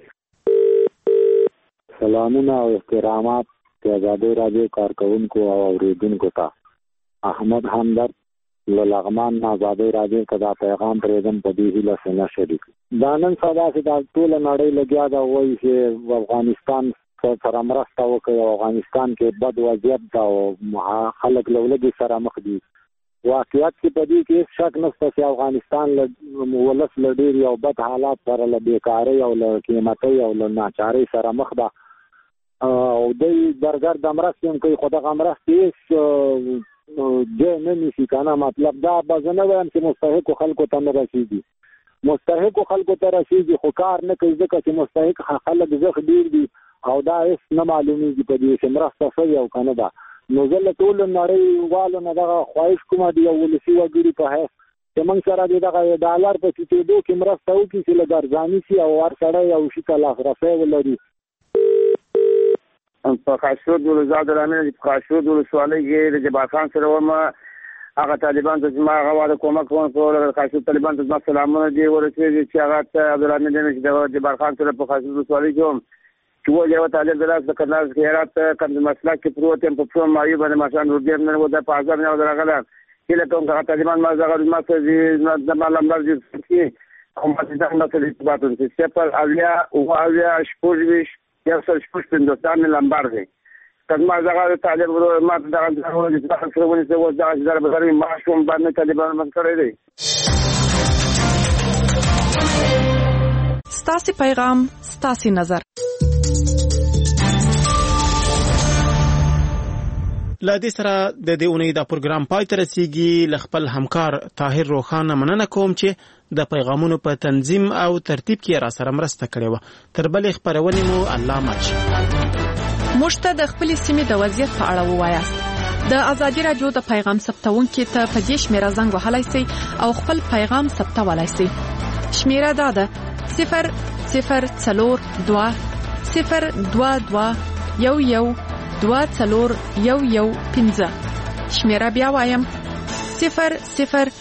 سلامونه او احترامات د آزادۍ راډیو کارکونکو او اورېدونکو ته. احمد همدرد لغمان آزادۍ راډیو ته دا پیغام پرېږدم په دې هیله سره شریک. دا نن سبا چې دا ټوله نړۍ لګیا ده وایي چې افغانستان سره مرسته وکړي او افغانستان کې بد وضعیت ده او خلک له ولږې سره مخ دي. واقعیت کې په دې کې هېڅ شک نشته چې افغانستان ولس له ډېر یو بد حالات سره له بېکارۍ او له قیمتۍ او له ناچارۍ سره مخ ده او دوی درګرد د مرستې هم کوي خو دغه مرستې هېڅ ځای نه نیسي که نه. مطلب دا به زه نه وایم چې مستحقو خلکو ته نه رسېږي، مستحقو خلکو ته رسېږي خو کار نه کوي ځکه چې مستحق خلک زخ ډېر دي او دا هېڅ نه معلومېږي په دې چې مرسته شوې او که نه ده. نو زه له ټولو نړیوالو نه دغه خواهش کوم د یو ولسي وګړي په حیث چې موږ سره د دغه ډالر په ټیټېدو کې مرسته وکړي چې لږ ارزاني شي او هر سړی یو شي ته لاسرسی ولري. په خاشرود ولزاد رامین په خاشرود ولسوالۍ کې د جبار خان سره وم هغه طالبان ته زما هغه واده کومک کوم په خاشرود طالبان ته زما سلامونه دي ورسېږي چې هغه ته عبدالرحمن دین چې د جبار خان سره په خاشرود ولسوالۍ کې وم چې و یو طالب د لاس د کندهار خیرات کم مسلک کې پروت یم په پروم مایو باندې ماشان ورډیر نه و د پازار نه درغله چې له کوم هغه طالبان ما زغر ما څه د مالمدار دي چې کوم څه نه څه ارتباط دي چې پر اویا او اویا شپږ یو سل شپږ هندوستان لمبار دی کله زغر طالب ما دغه ضروري چې تاسو سره ونی څه و دا چې در بغیر ما شوم باندې طالبان من کړی دی. ستاسو پیغام ستاسو نظر. لا دې سره د دې اونۍ دا پروګرام پای ته رسیږي. ل خپل همکار طاهر روخانه مننه کوم چې د پیغامونو په تنظیم او ترتیب کې را سره مرسته کړې و. تر بلې خبرونې مو الله ماچ مشته د خپل سیمې د وضعیت په اړه ووایاست. د ازادي رادیو د پیغام ثبتونکو ته په دې شمیره زنګ وهلای شئ او خپل پیغام ثبتولای شئ. شمیره دا ده 002 022 11 2415. شمیره بیا وایم 002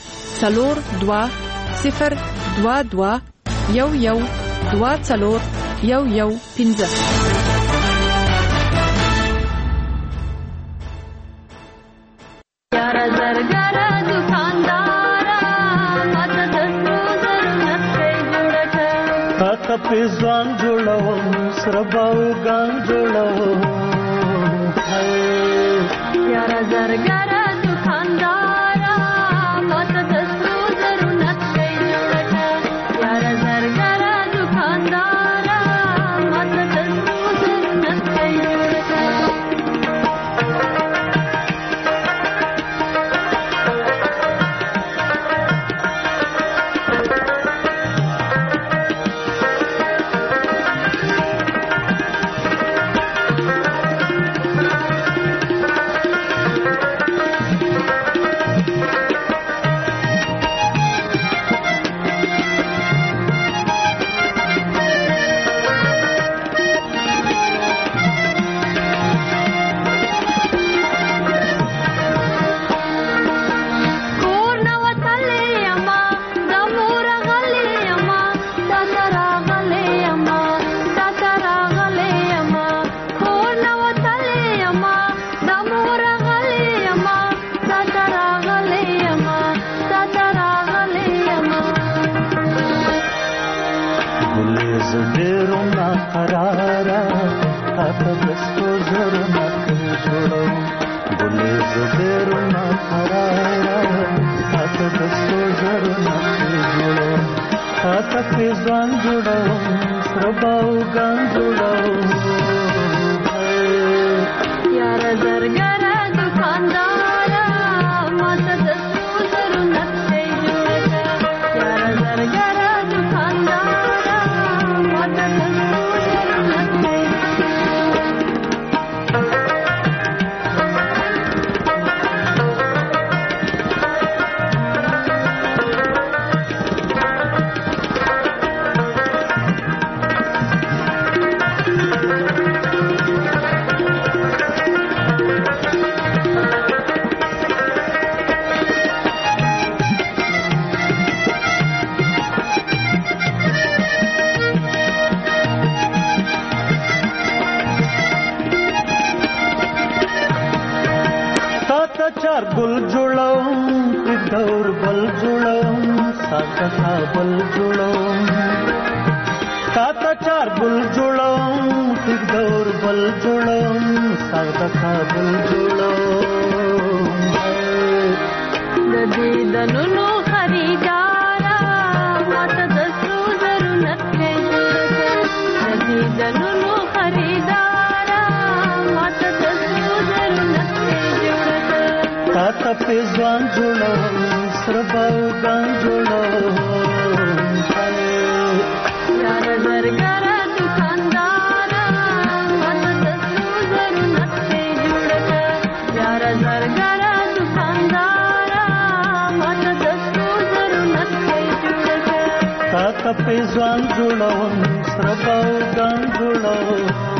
022 11 2415. یاره زرګره دکاندارا ماته د سوزر نقشې جوړه کړه تا په ځان جوړوم سره باوګان جوړوم یاره زرګره دکاندارا ماته د سوزر نقشې جوړه کړه یاره زرګره دکاندارا ماته د سوزر نقشې جوړه کړه. ګل جوړوم د پل جوړوم تا ته چار ګل جوړوم ټیک دور بل جوړوم ساده کابل جوړوم د دې دنونو خریدارا ماته د سرو زرو نکړې جوړه د دې دنونو خریدارا ماته د سرو زرو نکړې جوړه تا ته په ځوان جوړوم سره باوګان جوړوم یار زرګرا دکاندارا ماته د سرو زرو نکړې جوړه یار زرګرا دکاندارا ماته د سرو زرو نکړې جوړه تا ته په ځوان جوړوم سره باوګان جوړوم